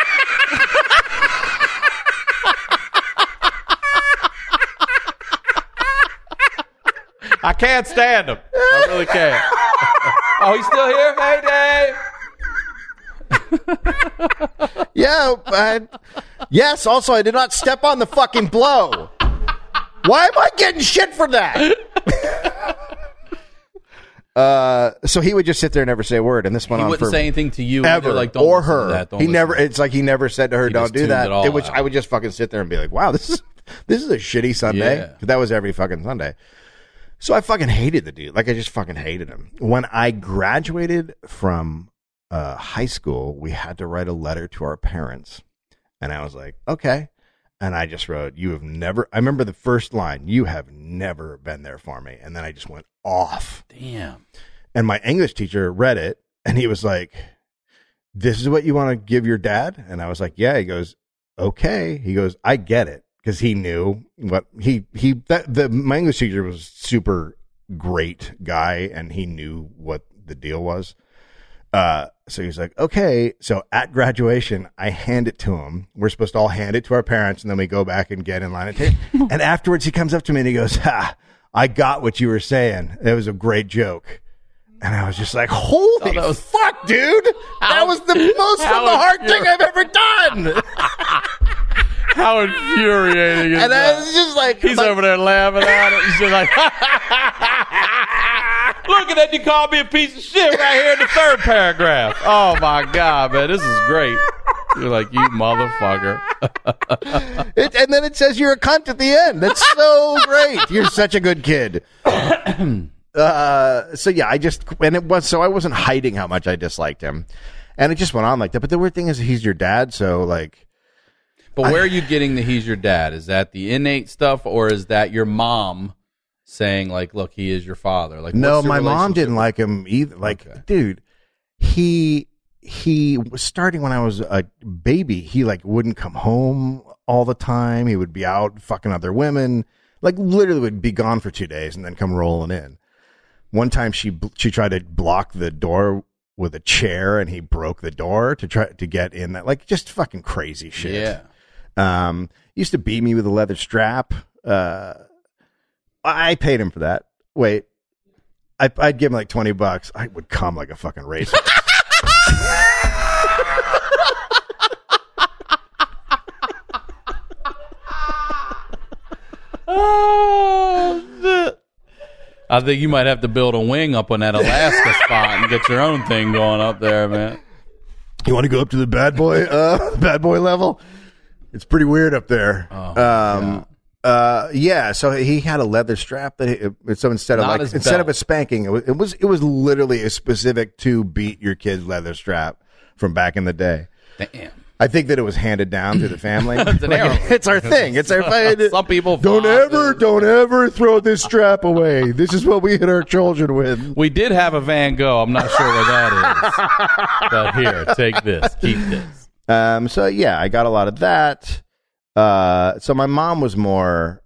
I can't stand him. I really can't. Oh, he's still here? Hey, Dave. Yeah, but. Yes, also, I did not step on the fucking blow. Why am I getting shit for that? Uh, so he would just sit there and never say a word, and this went He on wouldn't for say anything to you ever, either, like, don't or listen to her. that, don't he listen never. to that. It's like he never said to her, He "Don't just do tuned that." it all It was, out. I would just fucking sit there and be like, "Wow, this is this is a shitty Sunday." Yeah. That was every fucking Sunday. So I fucking hated the dude. Like I just fucking hated him. When I graduated from uh, high school, we had to write a letter to our parents, and I was like, "Okay." And I just wrote, "You have never." I remember the first line, "You have never been there for me," and then I just went off. Damn. And my English teacher read it, and he was like, "This is what you want to give your dad?" And I was like, "Yeah." He goes, "Okay." He goes, "I get it," because he knew what he he that the my English teacher was super great guy, and he knew what the deal was. Uh, so he's like, okay. So at graduation, I hand it to him. We're supposed to all hand it to our parents, and then we go back and get in line. And, and afterwards, he comes up to me and he goes, ha, I got what you were saying. It was a great joke. And I was just like, holy oh, was, fuck, dude. How, that was the most from the heart thing I've ever done. How infuriating is and that? I was just like, he's like, over there laughing at it. He's just like, look at that. You called me a piece of shit right here in the third paragraph. Oh, my God, man. This is great. You're like, you motherfucker. it, and then it says you're a cunt at the end. That's so great. You're such a good kid. Uh, so yeah, I just, and it was, so I wasn't hiding how much I disliked him, and it just went on like that. But the weird thing is, he's your dad, so like. But where I, are you getting the he's your dad? Is that the innate stuff, or is that your mom saying like, look, he is your father? Like, no, my mom didn't like him either. Like, okay. Dude, he he was starting when I was a baby. He like wouldn't come home all the time. He would be out fucking other women. Like literally would be gone for two days and then come rolling in. One time she she tried to block the door with a chair, and he broke the door to try to get in. That like just fucking crazy shit. Yeah. Um, used to beat me with a leather strap. Uh, I paid him for that. Wait, I, I'd give him like twenty bucks. I would come like a fucking racer. Oh shit. I think you might have to build a wing up on that Alaska spot and get your own thing going up there, man. You want to go up to the bad boy, uh, bad boy level? It's pretty weird up there. Oh, um, uh, yeah. So he had a leather strap that he, so instead of Not like instead belt. of a spanking, it was, it was it was literally a specific to beat your kid's leather strap from back in the day. Damn. I think that it was handed down through the family. It's, like, it's our thing. It's our Some people don't vomit. ever, don't ever throw this strap away. This is what we hit our children with. We did have a Van Gogh. I'm not sure where that is. But here, take this. Keep this. Um. So yeah, I got a lot of that. Uh. So my mom was more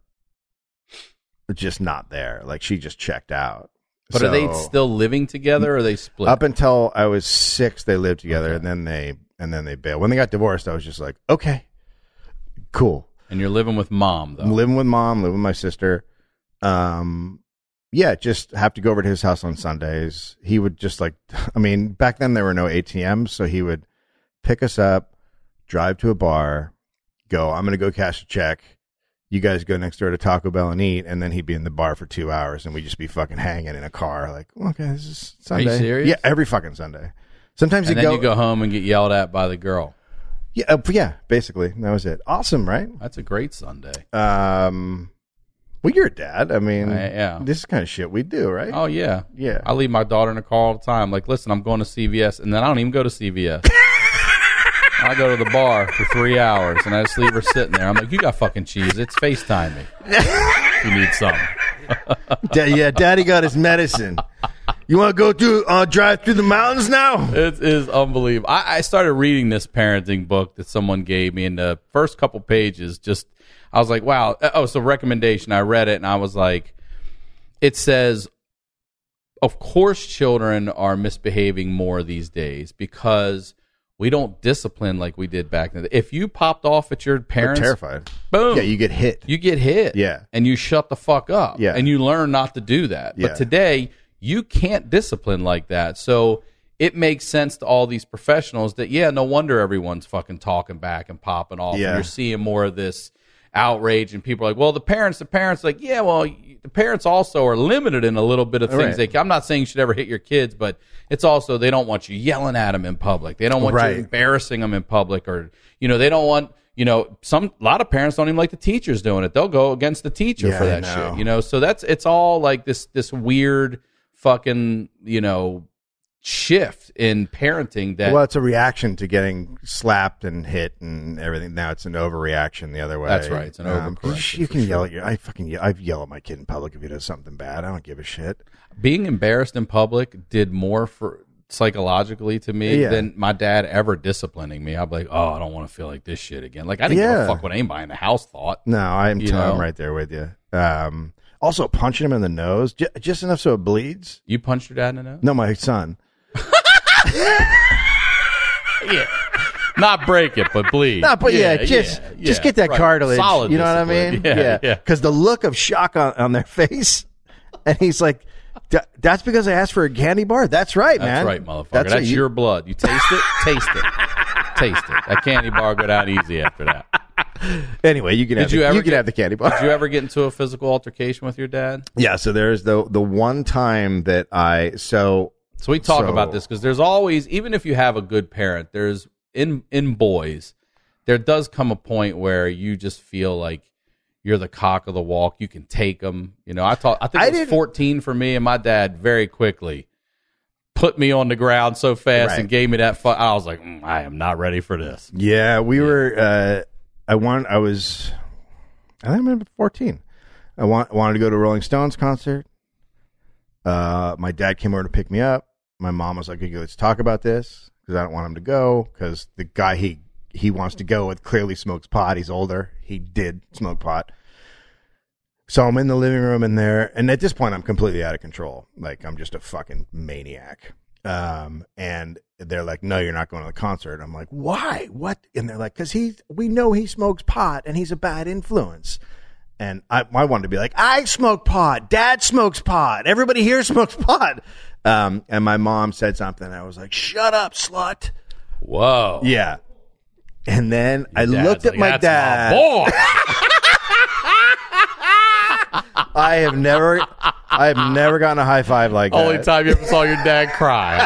just not there. Like she just checked out. But so, are they still living together, or are they split? Up until I was six, they lived together, Okay. and then they and then they bailed. When they got divorced, I was just like, okay, cool. And you're living with mom, though. I'm living with mom, living with my sister. Um, yeah, just have to go over to his house on Sundays. He would just like, I mean, back then there were no A T Ms, so he would pick us up, drive to a bar, go, I'm going to go cash a check. You guys go next door to Taco Bell and eat, and then he'd be in the bar for two hours, and we'd just be fucking hanging in a car. Like, okay, this is Sunday. Are you serious? Yeah, every fucking Sunday. Sometimes and you then go, you go home and get yelled at by the girl. yeah, uh, yeah, basically that was it. Awesome, right? That's a great Sunday. Um, well, you're a dad. I mean, I- yeah. this is kind of shit we do, right? Oh, yeah. Yeah. I leave my daughter in the car all the time. Like, listen, I'm going to C V S, and then I don't even go to C V S. I go to the bar for three hours, and I just leave her sitting there. I'm like, you got fucking cheese. It's FaceTime me. You need something. Da- yeah, Daddy got his medicine. You want to go through, uh, drive through the mountains now? It is unbelievable. I, I started reading this parenting book that someone gave me, and the first couple pages, just I was like, wow. Oh, so recommendation. I read it, and I was like, it says, of course, children are misbehaving more these days because we don't discipline like we did back then. If you popped off at your They're parents, terrified. boom, Yeah, you get hit. you get hit. Yeah. And you shut the fuck up. Yeah. And you learn not to do that. Yeah. But today, you can't discipline like that. So it makes sense to all these professionals that, yeah, no wonder everyone's fucking talking back and popping off. Yeah. And you're seeing more of this outrage, and people are like, well, the parents, the parents, like, yeah, well, the parents also are limited in a little bit of things. Right. They can, I'm not saying you should ever hit your kids, but it's also, they don't want you yelling at them in public. They don't want Right. you embarrassing them in public, or, you know, they don't want, you know, some, a lot of parents don't even like the teachers doing it. They'll go against the teacher Yeah, for I that know. shit, you know? So that's, it's all like this, this weird fucking, you know, shift in parenting that Well, it's a reaction to getting slapped and hit and everything. Now it's an overreaction the other way. That's right. It's an Um, overcorrection You for can sure. yell at your. I fucking yell. I yell at my kid in public if he does something bad. I don't give a shit. being embarrassed in public did more for psychologically to me Yeah. than my dad ever disciplining me. I'd be like, oh, I don't want to feel like this shit again. Like, I didn't give Yeah. a fuck what anybody in the house thought. No, I'm, You t- I'm know? right there with you. Um, also, punching him in the nose, j- just enough so it bleeds. You punched your dad in the nose? No, my son. Yeah. Not break it, but bleed. Not, but yeah, yeah just yeah, just yeah, get that right. cartilage. Solid you know what I discipline. mean? Yeah, yeah. Because the look of shock on, on their face, and he's like, "That's because I asked for a candy bar." That's right, That's man. right, motherfucker. That's, That's, you, your blood. You taste it, taste it, taste it. That candy bar go down easy after that. Anyway, you can Did have you the, ever you can get- have the candy bar. Did you ever get into a physical altercation with your dad? Yeah. So there's the the one time that I so So we talk So- about this because there's always, even if you have a good parent, there's in in boys, there does come a point where you just feel like you're the cock of the walk. You can take them. You know, I thought I think I it was didn't- fourteen for me, and my dad very quickly put me on the ground so fast Right. and gave me that. Fu- I was like, mm, I am not ready for this. yeah, we were. Uh, I want. I was. I think I remember fourteen. I want wanted to go to a Rolling Stones concert. Uh, my dad came over to pick me up. My mom was like, "Okay, let's talk about this because I don't want him to go because the guy he he wants to go with clearly smokes pot. He's older. He did smoke pot." So I'm in the living room in there, and at this point, I'm completely out of control. Like I'm just a fucking maniac. Um, and they're like, "No, you're not going to the concert." I'm like, "Why? What?" And they're like, "Because he, we know he smokes pot, and he's a bad influence." And I, I wanted to be like, "I smoke pot. Dad smokes pot. Everybody here smokes pot." Um, and my mom said something. And I was like, "Shut up, slut." Whoa. Yeah. And then I Dad's looked at like, my "That's dad. my boy." I have never, I have never gotten a high five like that. Only time you ever saw your dad cry.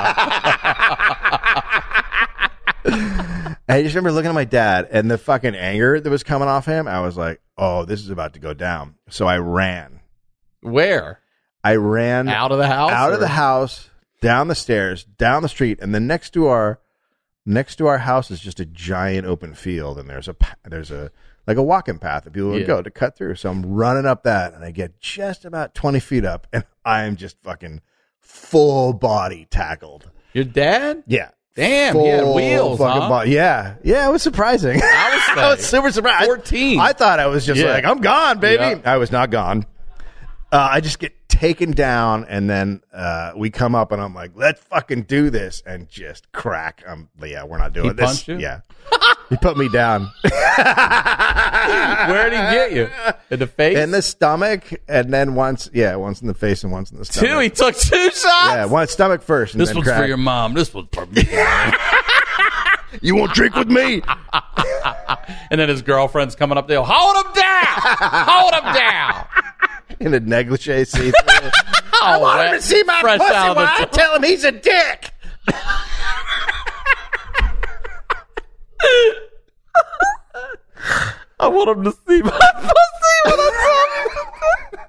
I just remember looking at my dad and the fucking anger that was coming off him. I was like, "Oh, this is about to go down." So I ran. Where? I ran Out of the house? out of or- the house, down the stairs, down the street, and then next to our next to our house is just a giant open field, and there's a pa- there's a like a walking path that people would Yeah. go to cut through. So I'm running up that, and I get just about twenty feet up, and I am just fucking full body tackled. Your dad? Yeah. Damn, he had wheels, fucking huh? body. Yeah, yeah, it was surprising. I was I was saying. super surprised. fourteen. I thought I was just Yeah. like, "I'm gone, baby." Yeah. I was not gone. Uh, I just get taken down, and then uh, we come up, and I'm like, "Let's fucking do this," and just crack. Um, yeah, we're not doing He this. punched you? Yeah, he put me down Where did he get you? In the face? in the stomach, and then once, yeah, once in the face and once in the stomach. Two? He took two shots? Yeah, one stomach first. And This then one's crack. for your mom. This one's for me. You won't drink with me. And then his girlfriend's coming up there. Hold him down! Hold him down! In a negligee see I want him to see my Fresh pussy out of when the I tell him he's a dick. I want him to see my pussy when I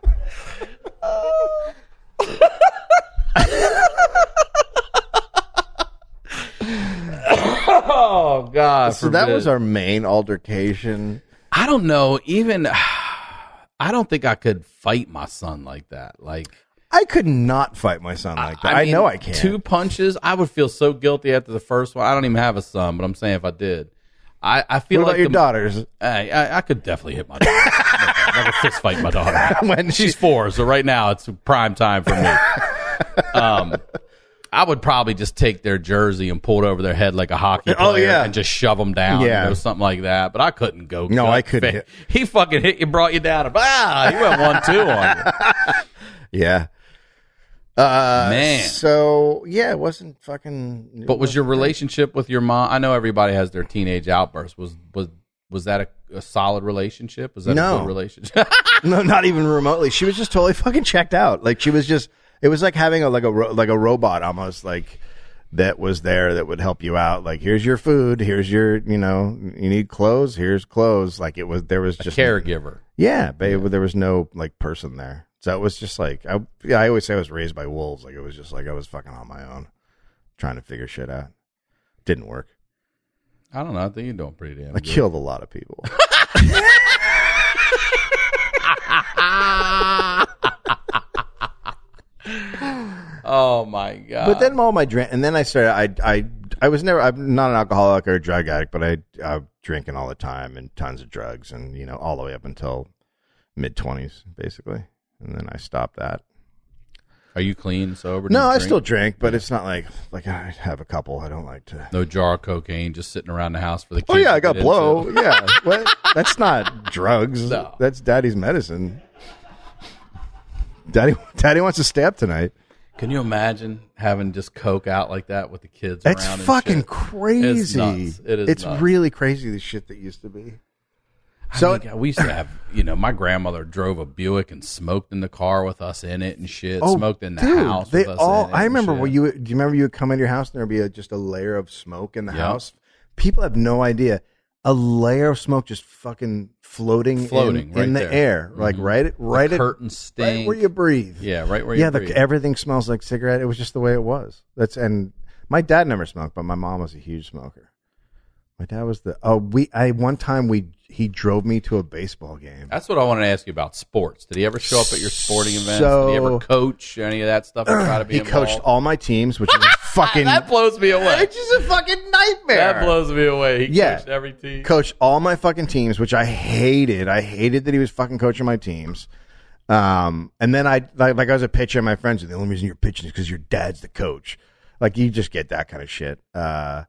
Oh, God. So that forbid. was our main altercation. I don't know. Even, I don't think I could fight my son like that. Like, I could not fight my son like that. I, mean, know I can't. Two punches, I would feel so guilty after the first one. I don't even have a son, but I'm saying if I did, I, I feel what about like your the- daughters? I, I, I could definitely hit my daughter. I could fist fight my daughter. When She's she- four, so right now it's prime time for me. Um, I would probably just take their jersey and pull it over their head like a hockey player Oh, yeah. and just shove them down. Yeah. You know, something like that. But I couldn't go. No, gut I couldn't fa- hit. He fucking hit you, brought you down. Ah, he went one two on you. Yeah. Uh, Man. So yeah, it wasn't fucking. it But was your wasn't great. relationship with your mom? I know everybody has their teenage outbursts. Was was was that a, a solid relationship? Was that No. a good relationship? No, not even remotely. She was just totally fucking checked out. Like she was just. It was like having a like a ro- like a robot almost like that was there that would help you out. Like here's your food. Here's your you know you need clothes. Here's clothes. Like it was there was a just caregiver. Yeah, babe. There was no like person there. So it was just like I yeah I always say I was raised by wolves. Like it was just like I was fucking on my own, trying to figure shit out. Didn't work. I don't know. I think you're doing pretty damn I good. killed a lot of people. Oh my god! But then all my drink, and then I started. I I I was never. I'm not an alcoholic or a drug addict, but I I drinking all the time and tons of drugs, and you know all the way up until mid twenties basically, and then I stopped that. Are you clean, sober? Do No, you I drink? still drink, but it's not like like I have a couple. I don't like to. No jar of cocaine just sitting around the house for the kids. Oh yeah, to I got get blow. into. Yeah, what? That's not drugs. No. That's Daddy's medicine. Daddy, Daddy wants to stay up tonight. Can you imagine having just coke out like that with the kids It's around? fucking and shit? crazy. It's nuts. It is It's nuts. really crazy. The shit that used to be. I So mean, we used to have, you know, my grandmother drove a Buick and smoked in the car with us in it and shit. Oh, smoked in the dude, house They with us all. in it I and remember shit. when you. Do you remember you would come into your house and there'd be a, just a layer of smoke in the Yep. house? People have no idea. A layer of smoke just fucking floating, Floating in, right in the there. air, like Mhm. right, right, the at, curtains stink. right where you breathe. Yeah, right where you yeah, breathe. the, everything smells like cigarette. It was just the way it was. That's and my dad never smoked, but my mom was a huge smoker. My dad was the oh we I one time we he drove me to a baseball game. That's what I wanted to ask you about sports. Did he ever show up at your sporting events? So- Did he ever coach any of that stuff? Or try to be He involved? coached all my teams, which is fucking That blows me away. it's just a fucking nightmare. That blows me away. He Yeah. coached every team. Coached all my fucking teams, which I hated. I hated that he was fucking coaching my teams. Um, and then I like, like I was a pitcher, and my friends, the only reason you're pitching is because your dad's the coach. Like you just get that kind of shit. Uh,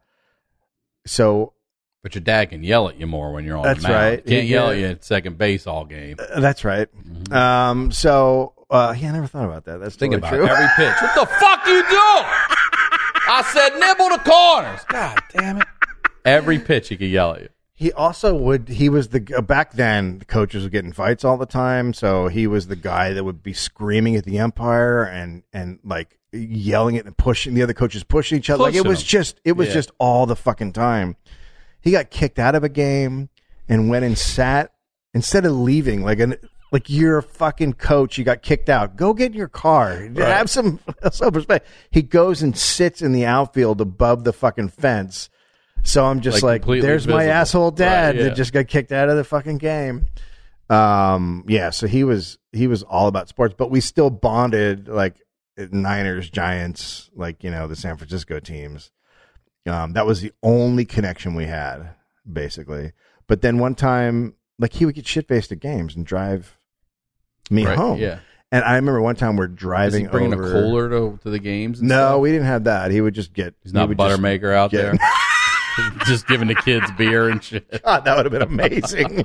so But your dad can yell at you more when you're on That's the mound. right. Can't He- yell yeah. at you at second base all game. uh, that's right. Mm-hmm. Um, so uh, yeah, I never thought about that. That's Think totally about true. every pitch. What the fuck you doing? I said nibble the corners. God damn it. Every pitch he could yell at you. He also would. He was the back then. The coaches were getting fights all the time, so he was the guy that would be screaming at the umpire and and like yelling at and pushing the other coaches, pushing each other. Like it Pushing was them. just. It was Yeah. just all the fucking time. He got kicked out of a game and went and sat instead of leaving. Like an like you're a fucking coach. You got kicked out. Go get in your car. Have some self respect. He goes and sits in the outfield above the fucking fence. So I'm just Like, like, completely there's my visible. asshole dad Right, yeah. that just got kicked out of the fucking game. Um, yeah, so he was he was all about sports, but we still bonded like Niners, Giants, like you know the San Francisco teams. Um, that was the only connection we had, basically. But then one time, like he would get shit faced at games and drive me Right, home. yeah. And I remember one time we're Is driving he bringing over. a cooler to, to the games? And No, stuff? we didn't have that. He would just get. He's he not would just Buttermaker out get- there. Just giving the kids beer and shit. God, that would have been amazing.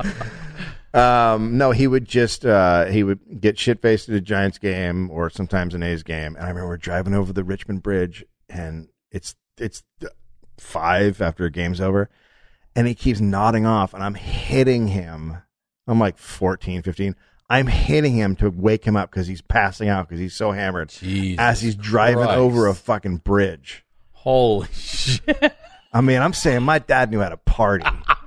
um, no, he would just uh, he would get shit faced at a Giants game or sometimes an A's game. And I remember we're driving over the Richmond Bridge, and it's it's five after the game's over, and he keeps nodding off, and I'm hitting him. I'm like fourteen, fifteen. I'm hitting him to wake him up because he's passing out because he's so hammered Jesus as he's driving Christ. over a fucking bridge. Holy shit. I mean, I'm saying my dad knew how to party.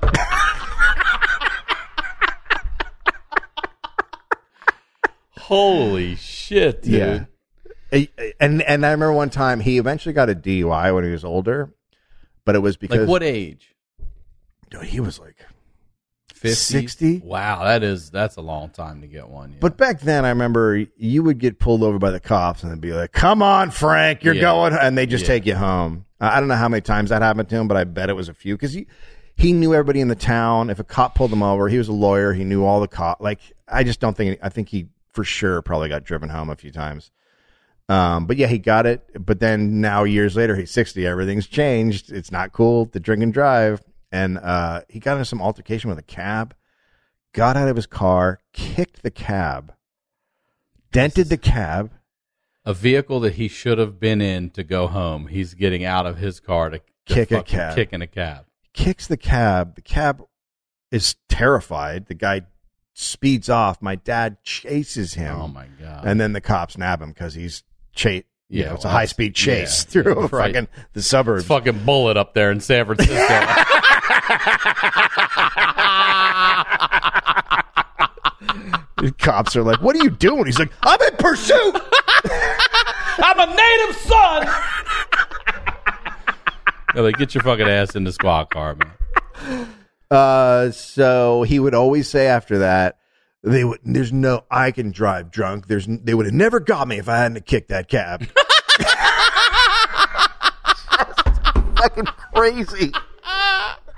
Holy shit, dude. Yeah. A- And and I remember one time he eventually got a D U I when he was older, but it was because Like what age? Dude, he was like fifty? sixty. Wow, that is that's a long time to get one. Yeah. But back then, I remember you would get pulled over by the cops and they'd be like, "Come on, Frank, you're Yeah. going," and they just Yeah. take you home. I I don't know how many times that happened to him, but I bet it was a few because he he knew everybody in the town. If a cop pulled him over, he was a lawyer. He knew all the cop. Like I just don't think. I think he for sure probably got driven home a few times. Um, but yeah, he got it. But then now years later, he's sixty. Everything's changed. It's not cool to drink and drive. And uh, he got into some altercation with a cab. Got out of his car, kicked the cab, dented the cab. a vehicle that he should have been in to go home. He's getting out of his car to, to Kick a fucking cab. kick in a cab. Kicks the cab. The cab is terrified. The guy speeds off. My dad chases him. Oh my god! And then the cops nab him because he's chase. You Yeah, know, it's a well, high speed chase yeah, through yeah, right. fucking the suburbs. It's fucking bullet up there in San Francisco. The cops are like, "What are you doing?" He's like, "I'm in pursuit." I'm a native son. Yeah, like, get your fucking ass in the squad car, man. Uh, so he would always say after that, they would. There's no. I can drive drunk. There's. They would have never got me if I hadn't kicked that cab. Fucking crazy.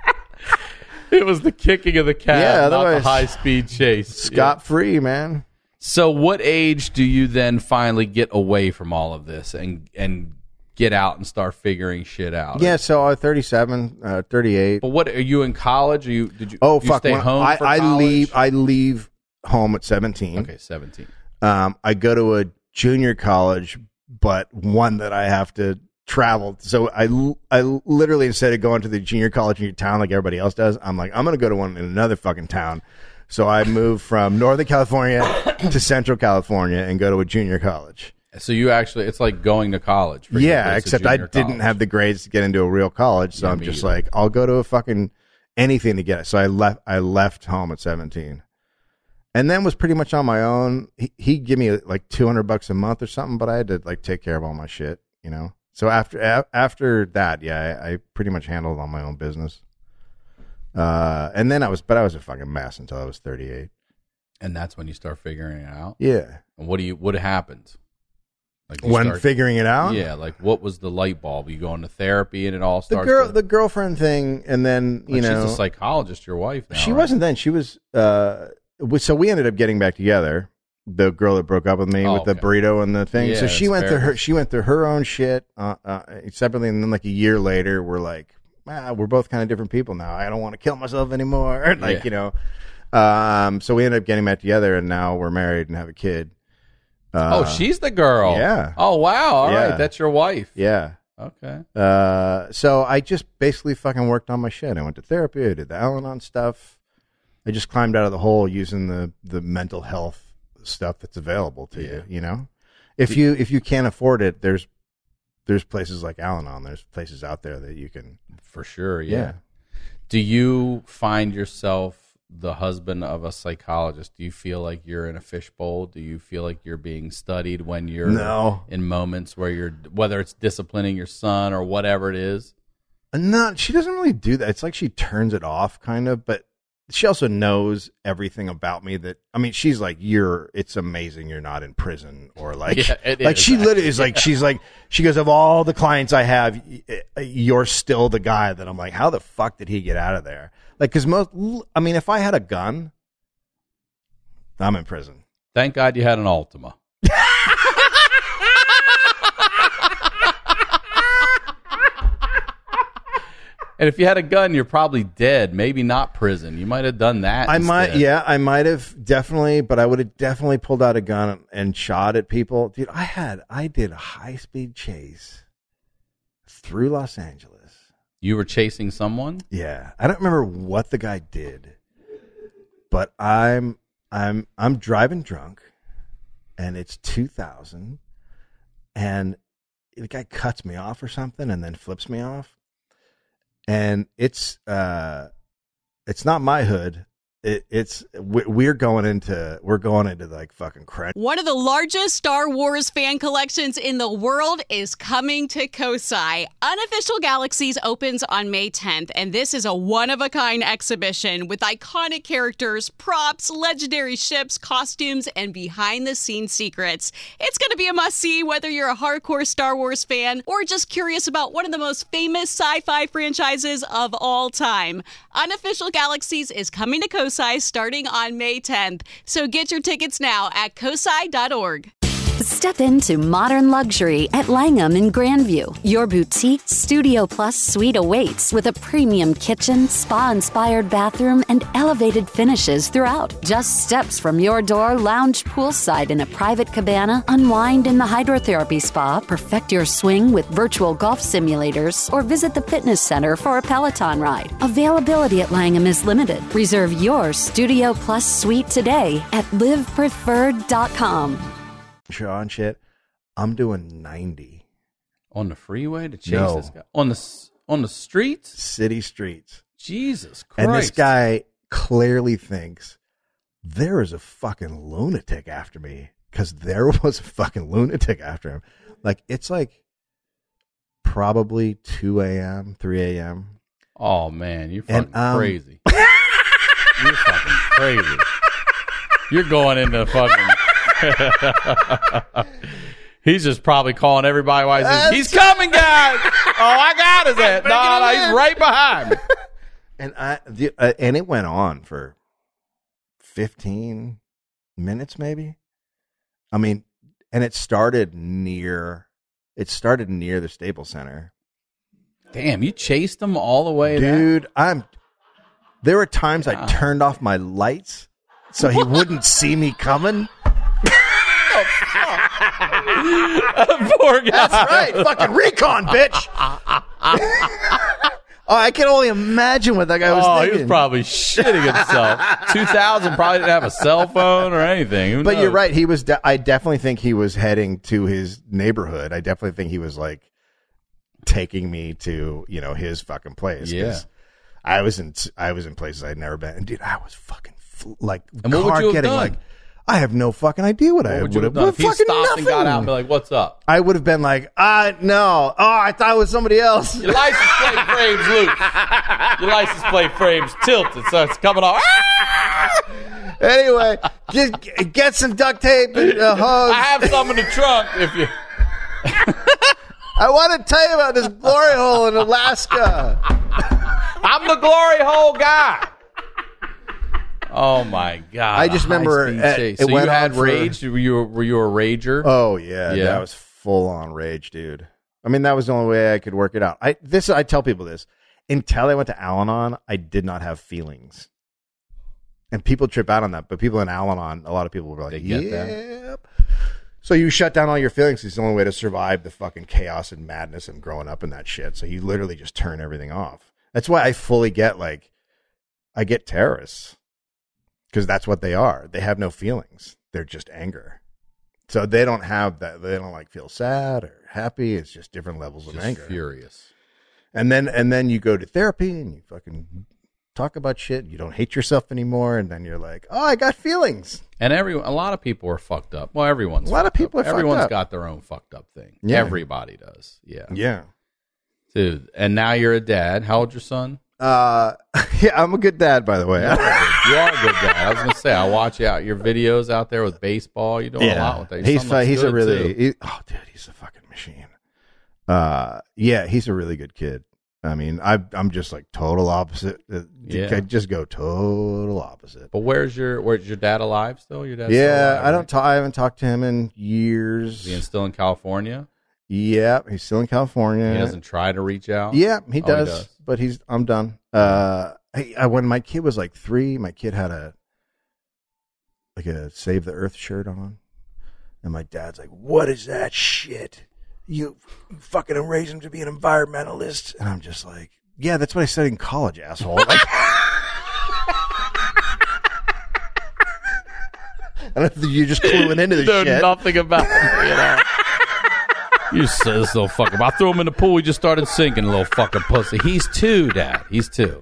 It was the kicking of the cab, Yeah, not the otherwise- high speed chase. Scot free, man. So what age do you then finally get away from all of this and and get out and start figuring shit out? Yeah, so I was thirty-seven, uh, thirty-eight. But what are you in college? Are you did you? Oh you fuck! Stay When home I, for I college? leave. I leave home at seventeen. Okay, seventeen. Um, I go to a junior college, but one that I have to travel. So I, I literally, instead of going to the junior college in your town like everybody else does, I'm like, I'm going to go to one in another fucking town. So I moved from Northern California to Central California and go to a junior college. So you actually, it's like going to college. For you, Yeah, but it's a except I junior didn't college. have the grades to get into a real college. So Yeah, I'm me just either. like, I'll go to a fucking anything to get it. So I left, I left home at seventeen. And then was pretty much on my own. He, he'd give me like two hundred bucks a month or something, but I had to like take care of all my shit, you know? So after, a, after that, yeah, I, I pretty much handled all my own business. Uh, and then I was, but I was a fucking mess until I was thirty-eight. And that's when you start figuring it out. Yeah. And what do you? What happened? Like you When start- figuring it out? Yeah, like what was the light bulb? You go into therapy and it all The starts. girl, to, the girlfriend thing. And then, you like, know, she's a psychologist. Your wife. Now, she right? wasn't then. She was, uh, we- so we ended up getting back together. The girl that broke up with me Oh, with the okay. burrito and the thing. Yeah, so she that's went fair. through her, she went through her own shit, uh, uh, separately. And then like a year later, we're like, ah, we're both kind of different people now. I don't want to kill myself anymore. Like, Yeah. you know, um, so we ended up getting back together and now we're married and have a kid. Uh, Oh, she's the girl. yeah. Oh, wow. All Yeah. right, that's your wife. yeah. Okay. Uh, so I just basically fucking worked on my shit. I went to therapy. I did the Al-Anon stuff. I just climbed out of the hole using the, the mental health stuff that's available to Yeah. you. You know, if you if you can't afford it, there's there's places like Al-Anon. There's places out there that you can. For sure. Yeah. Yeah. Do you find yourself the husband of a psychologist? Do you feel like you're in a fishbowl? Do you feel like you're being studied when you're No. in moments where you're, whether it's disciplining your son or whatever it is? Not. She doesn't really do that. It's like she turns it off, kind of. But she also knows everything about me. That I mean, she's like, "You're. It's amazing you're not in prison," or like, Yeah, it like is, she literally actually. is like, she's like, she goes, "Of all the clients I have, y- you're still the guy that I'm like, how the fuck did he get out of there?" Like, because most, I mean, if I had a gun, I'm in prison. Thank God you had an Altima. And if you had a gun, you're probably dead. Maybe not prison. You might have done that. I might, instead. yeah, I might have definitely, but I would have definitely pulled out a gun and shot at people. Dude, I had, I did a high speed chase through Los Angeles. You were chasing someone? Yeah, I don't remember what the guy did, but I'm, I'm, I'm driving drunk, and it's two thousand, and the guy cuts me off or something, and then flips me off. And it's uh, it's not my hood. It, it's we- we're going into we're going into like fucking crunch. One of the largest Star Wars fan collections in the world is coming to Kosai. Unofficial Galaxies opens on May tenth, and this is a one-of-a-kind exhibition with iconic characters, props, legendary ships, costumes, and behind-the-scenes secrets. It's going to be a must-see whether you're a hardcore Star Wars fan or just curious about one of the most famous sci-fi franchises of all time. Unofficial Galaxies is coming to Kosai starting on May tenth. So get your tickets now at kosai dot org. Step into modern luxury at Langham in Grandview. Your boutique Studio Plus suite awaits with a premium kitchen, spa-inspired bathroom, and elevated finishes throughout. Just steps from your door, lounge poolside in a private cabana, unwind in the hydrotherapy spa, perfect your swing with virtual golf simulators, or visit the fitness center for a Peloton ride. Availability at Langham is limited. Reserve your Studio Plus suite today at live preferred dot com. Show and shit. I'm doing ninety On the freeway to chase No. this guy? On the s- on the streets? city streets, Jesus Christ. and this guy clearly thinks there is a fucking lunatic after me because there was a fucking lunatic after him. Like it's like probably two a.m., three a.m. Oh, man. You're And, fucking um, crazy. You're fucking crazy. You're going into fucking... He's just probably calling everybody while he's, he's coming, guys. Oh, I got his ass. No, no, he's right behind me. And I the, uh, and it went on for fifteen minutes, maybe. I mean, and it started near, it started near the Staples Center. Damn, you chased him all the way, dude. There? I'm. There were times yeah. I turned off my lights so he wouldn't see me coming. Poor guy. That's right, fucking recon, bitch. Oh, I can only imagine what that guy was oh, thinking. He was probably shitting himself. two thousand probably didn't have a cell phone or anything. Who but knows? You're right. He was. De- I definitely think he was heading to his neighborhood. I definitely think he was like taking me to, you know, his fucking place. Yeah. I was in. I was in places I'd never been, and dude, I was fucking fl- like and what car would you have getting done? like. I have no fucking idea what, what I would have done. If he stopped nothing. and got out and be like, "What's up?" I would have been like, "Ah, no. Oh, I thought it was somebody else." Your license plate frame's loose. Your license plate frame's tilted, so it's coming off. Anyway, just get some duct tape and a hose. I have some in the trunk. If you, I want to tell you about this glory hole in Alaska. I'm the glory hole guy. Oh my god! I just remember at, it so you went had for, rage. Were you were you a rager? Oh yeah, yeah. That was full on rage, dude. I mean, that was the only way I could work it out. I this I tell people this until I went to Al-Anon, I did not have feelings, and people trip out on that. But people in Al-Anon, a lot of people were like, they get "Yep." That. So you shut down all your feelings. It's the only way to survive the fucking chaos and madness and growing up in that shit. So you literally just turn everything off. That's why I fully get like, I get terrorists. Because that's what they are. They have no feelings. They're just anger. So they don't have that. They don't like feel sad or happy. It's just different levels just of anger. Furious. And then and then you go to therapy and you fucking talk about shit. You don't hate yourself anymore. And then you're like, oh, I got feelings. And every a lot of people are fucked up. Well, everyone's a lot of people up. are Everyone's fucked up. got their own fucked up thing. Yeah. Everybody does. Yeah. Yeah. Dude. And now you're a dad. How old's your son? Uh, yeah, I'm a good dad, by the way. You are, you are a good dad. I was gonna say, I watch out your videos out there with baseball. You're doing yeah. a lot with that. Your he's son he's a really too. he, oh dude, he's a fucking machine. Uh, yeah, he's a really good kid. I mean, I I'm just like total opposite. Uh, Yeah. I just go total opposite. But where's your where's your dad alive still? Your dad? Yeah, alive, I don't. right? Ta- I haven't talked to him in years. Is he still in California? Yeah, he's still in California. He doesn't try to reach out. Yeah, he Oh, does, he does. but he's. I'm done. Uh, I, I, when my kid was like three, my kid had a like a Save the Earth shirt on, and my dad's like, "What is that shit? You, you fucking raise him to be an environmentalist?" And I'm just like, "Yeah, that's what I studied in college, asshole." Like, I don't think you're just cluing into this Know shit. nothing about him, you know. You said this little fucker. I threw him in the pool. He just started sinking, little fucking pussy. He's two, Dad. He's two.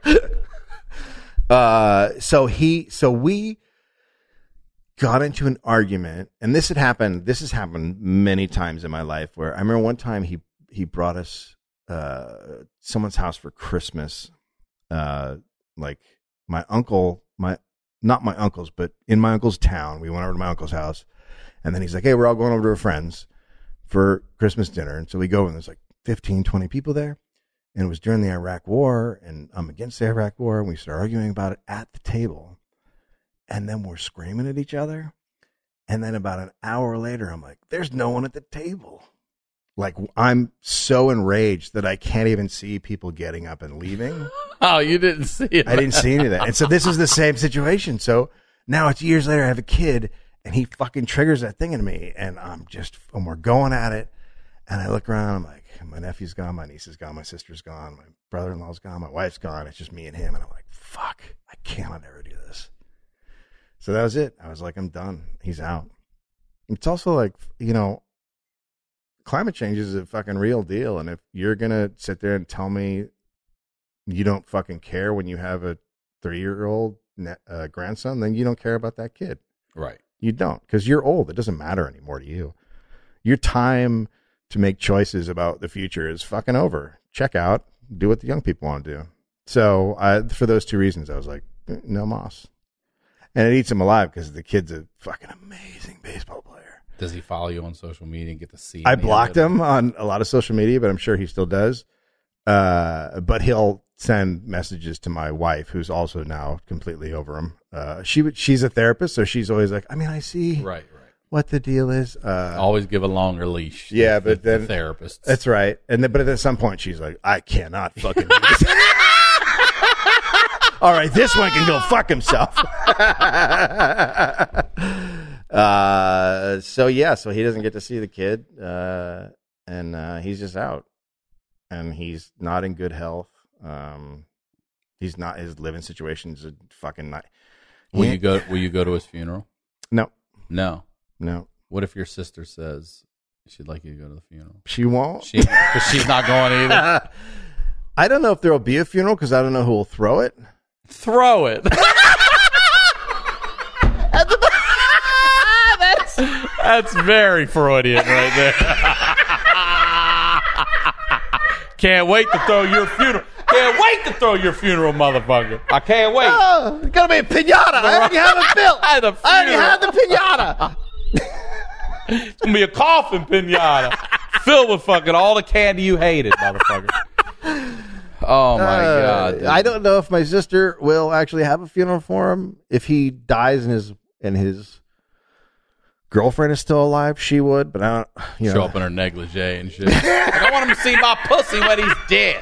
Uh, so he, so we got into an argument, and this had happened. This has happened many times in my life. Where I remember one time he he brought us uh someone's house for Christmas. Uh, like my uncle, my not my uncle's, but in my uncle's town. We went over to my uncle's house, and then he's like, "Hey, we're all going over to our friends for Christmas dinner." And so we go, and there's like fifteen, twenty people there. And it was during the Iraq War, and I'm against the Iraq War, and we start arguing about it at the table. And then we're screaming at each other. And then about an hour later, I'm like, there's no one at the table. Like, I'm so enraged that I can't even see people getting up and leaving. Oh, you didn't see it. I didn't see any of that. And so this is the same situation. So now it's years later, I have a kid, and he fucking triggers that thing in me. And I'm just, and we're going at it. And I look around, I'm like, my nephew's gone, my niece is gone, my sister's gone, my brother-in-law's gone, my wife's gone. It's just me and him. And I'm like, fuck, I cannot ever do this. So that was it. I was like, I'm done. He's out. It's also like, you know, climate change is a fucking real deal. And if you're going to sit there and tell me you don't fucking care when you have a three-year-old uh, grandson, then you don't care about that kid. Right. You don't, because you're old. It doesn't matter anymore to you. Your time to make choices about the future is fucking over. Check out, do what the young people want to do. So I, for those two reasons, I was like, no moss. And it eats him alive because the kid's a fucking amazing baseball player. Does he follow you on social media and get to see? I blocked him on a lot of social media, but I'm sure he still does. Uh, but he'll send messages to my wife, who's also now completely over him. Uh, she she's a therapist, so she's always like, I mean, I see Right, right. what the deal is. Uh, Always give a longer leash. Yeah, to, but to then therapists. That's right. And then, but at some point, she's like, I cannot fucking do this. All right, this one can go fuck himself. uh, so yeah, so he doesn't get to see the kid, uh, and uh, he's just out, and he's not in good health. Um, he's not. His living situation's a fucking night. Will you go? Will you go to his funeral? No, No. no. What if your sister says she'd like you to go to the funeral? She won't. She, 'cause she's not going either. I don't know if there will be a funeral because I don't know who will throw it. Throw it. that's, that's very Freudian right there. Can't wait to throw your funeral. Can't wait to throw your funeral, motherfucker. I can't wait. Oh, it's gonna be a pinata. I already have it built. I, had a I already have the pinata. It's gonna be a coffin pinata filled with fucking all the candy you hated, motherfucker. Oh my Uh, god! dude. I don't know if my sister will actually have a funeral for him. If he dies and his and his girlfriend is still alive, she would. But I don't. You Show know, up in her negligee and shit. Like, I want him to see my pussy when he's dead.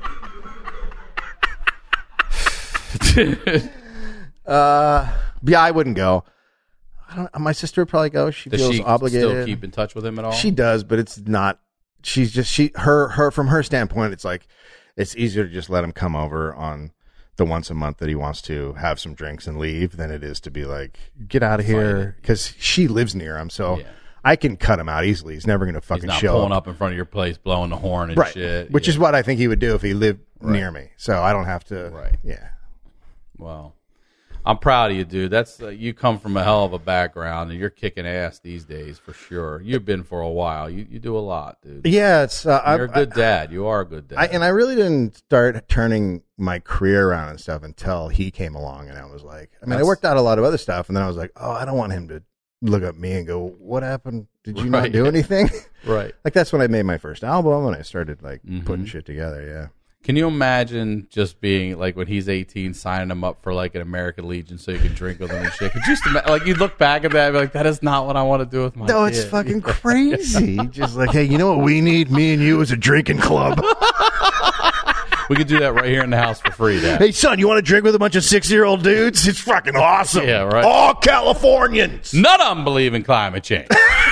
uh, yeah, I wouldn't go. I don't. My sister would probably go. She Does feels she obligated. still keep in touch with him at all? She does, but it's not. She's just she her her from her standpoint. It's like it's easier to just let him come over on the once a month that he wants to have some drinks and leave than it is to be like get out of here because she lives near him. So Yeah. I can cut him out easily. He's never going to He's fucking not show pulling up. up in front of your place, blowing the horn and right? shit. Which Yeah. is what I think he would do if he lived Right. near me. So I don't have to. Right. Yeah. Well, I'm proud of you, dude. That's uh, you come from a hell of a background, and you're kicking ass these days for sure. You've been for a while. You you do a lot, dude. Yeah. It's. Uh, You're I, a good dad. You are a good dad. I, and I really didn't start turning my career around and stuff until he came along, and I was like, I mean, I That's- worked out a lot of other stuff, and then I was like, oh, I don't want him to look at me and go, what happened? Did you Right. not do anything? right. Like that's when I made my first album, and I started like Mhm. putting shit together. Yeah. Can you imagine just being like when he's eighteen, signing him up for like an American Legion so you can drink with him and shit? Could you just ima- like you look back at that and be like, that is not what I want to do with my No, kid. it's fucking crazy. Just like, hey, you know what we need? Me and you as a drinking club. We could do that right here in the house for free, Dad. Hey, son, you want to drink with a bunch of six-year-old dudes? It's fucking awesome. Yeah, right. All Californians. None of them believe in climate change.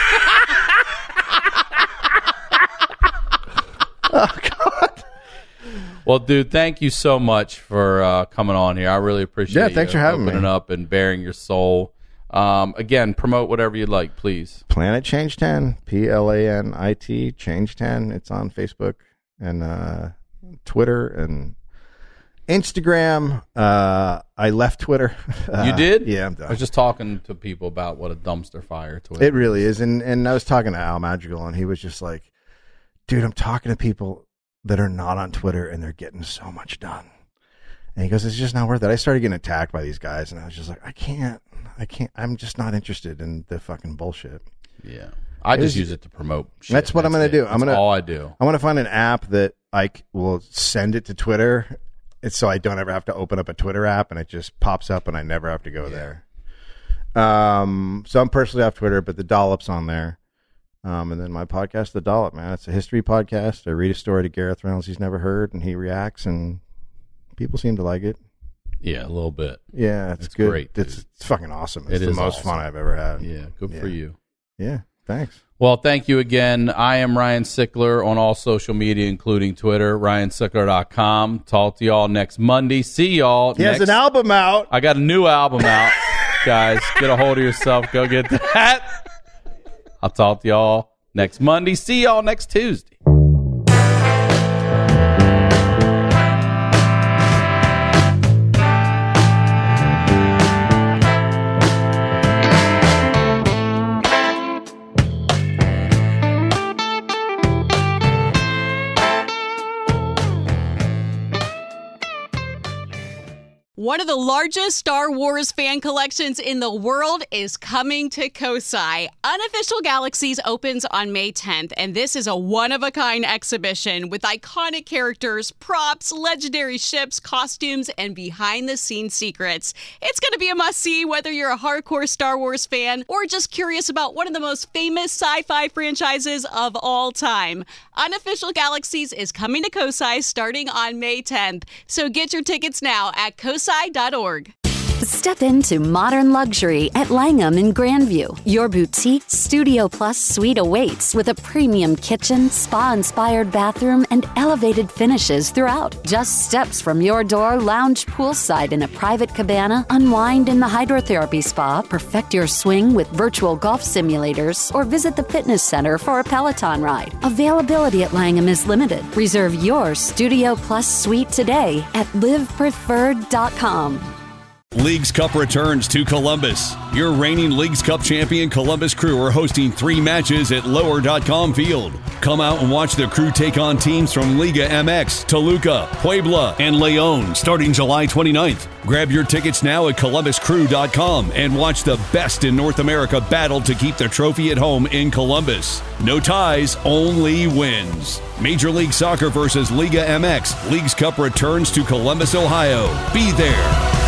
Oh, God. Well, dude, thank you so much for uh, coming on here. I really appreciate Yeah, you thanks for having opening me. up and bearing your soul. Um, again, promote whatever you'd like, please. Planet Change ten, P L A N I T, Change ten. It's on Facebook and uh, Twitter and Instagram. Uh, I left Twitter. Uh, You did? Yeah, I'm I done. was just talking to people about what a dumpster fire Twitter. It really is. And, and I was talking to Al Madrigal, and he was just like, dude, I'm talking to people that are not on Twitter, and they're getting so much done. And he goes, it's just not worth it. I started getting attacked by these guys, and I was just like, I can't. I can't. I'm just not interested in the fucking bullshit. Yeah. I It just is- use it to promote shit. That's what I'm gonna it. do. I'm That's gonna- all I do. I want to find an app that I c- will send it to Twitter, it's so I don't ever have to open up a Twitter app, and it just pops up, and I never have to go there. Um, so I'm personally off Twitter, but the Dollop's on there. Um, and then my podcast, The Dollop, man, it's a history podcast. I read a story to Gareth Reynolds he's never heard, and he reacts, and people seem to like it. Yeah, a little bit. Yeah, it's, It's good. great, dude. It's, it's fucking awesome. It's It the is most awesome. fun I've ever had. Yeah, good for Yeah. you. Yeah, thanks. Well, thank you again. I am Ryan Sickler on all social media, including Twitter, ryan sickler dot com. Talk to y'all next Monday. See y'all He next has an album out. I got a new album out. Guys, get a hold of yourself. Go get that. I'll talk to y'all next Monday. See y'all next Tuesday. One of the largest Star Wars fan collections in the world is coming to Kosai. Unofficial Galaxies opens on May tenth, and this is a one-of-a-kind exhibition with iconic characters, props, legendary ships, costumes, and behind-the-scenes secrets. It's going to be a must-see whether you're a hardcore Star Wars fan or just curious about one of the most famous sci-fi franchises of all time. Unofficial Galaxies is coming to Kosai starting on May tenth, so get your tickets now at kosai dot org. Step into modern luxury at Langham in Grandview. Your boutique Studio Plus suite awaits with a premium kitchen, spa-inspired bathroom, and elevated finishes throughout. Just steps from your door, lounge poolside in a private cabana, unwind in the hydrotherapy spa, perfect your swing with virtual golf simulators, or visit the fitness center for a Peloton ride. Availability at Langham is limited. Reserve your Studio Plus suite today at live preferred dot com. Leagues Cup returns to Columbus. Your reigning Leagues Cup champion Columbus Crew are hosting three matches at lower dot com Field. Come out and watch the Crew take on teams from Liga M X, Toluca, Puebla, and Leon starting July twenty-ninth. Grab your tickets now at columbus crew dot com and watch the best in North America battle to keep the trophy at home in Columbus. No ties, only wins. Major League Soccer versus Liga M X. Leagues Cup returns to Columbus, Ohio. Be there.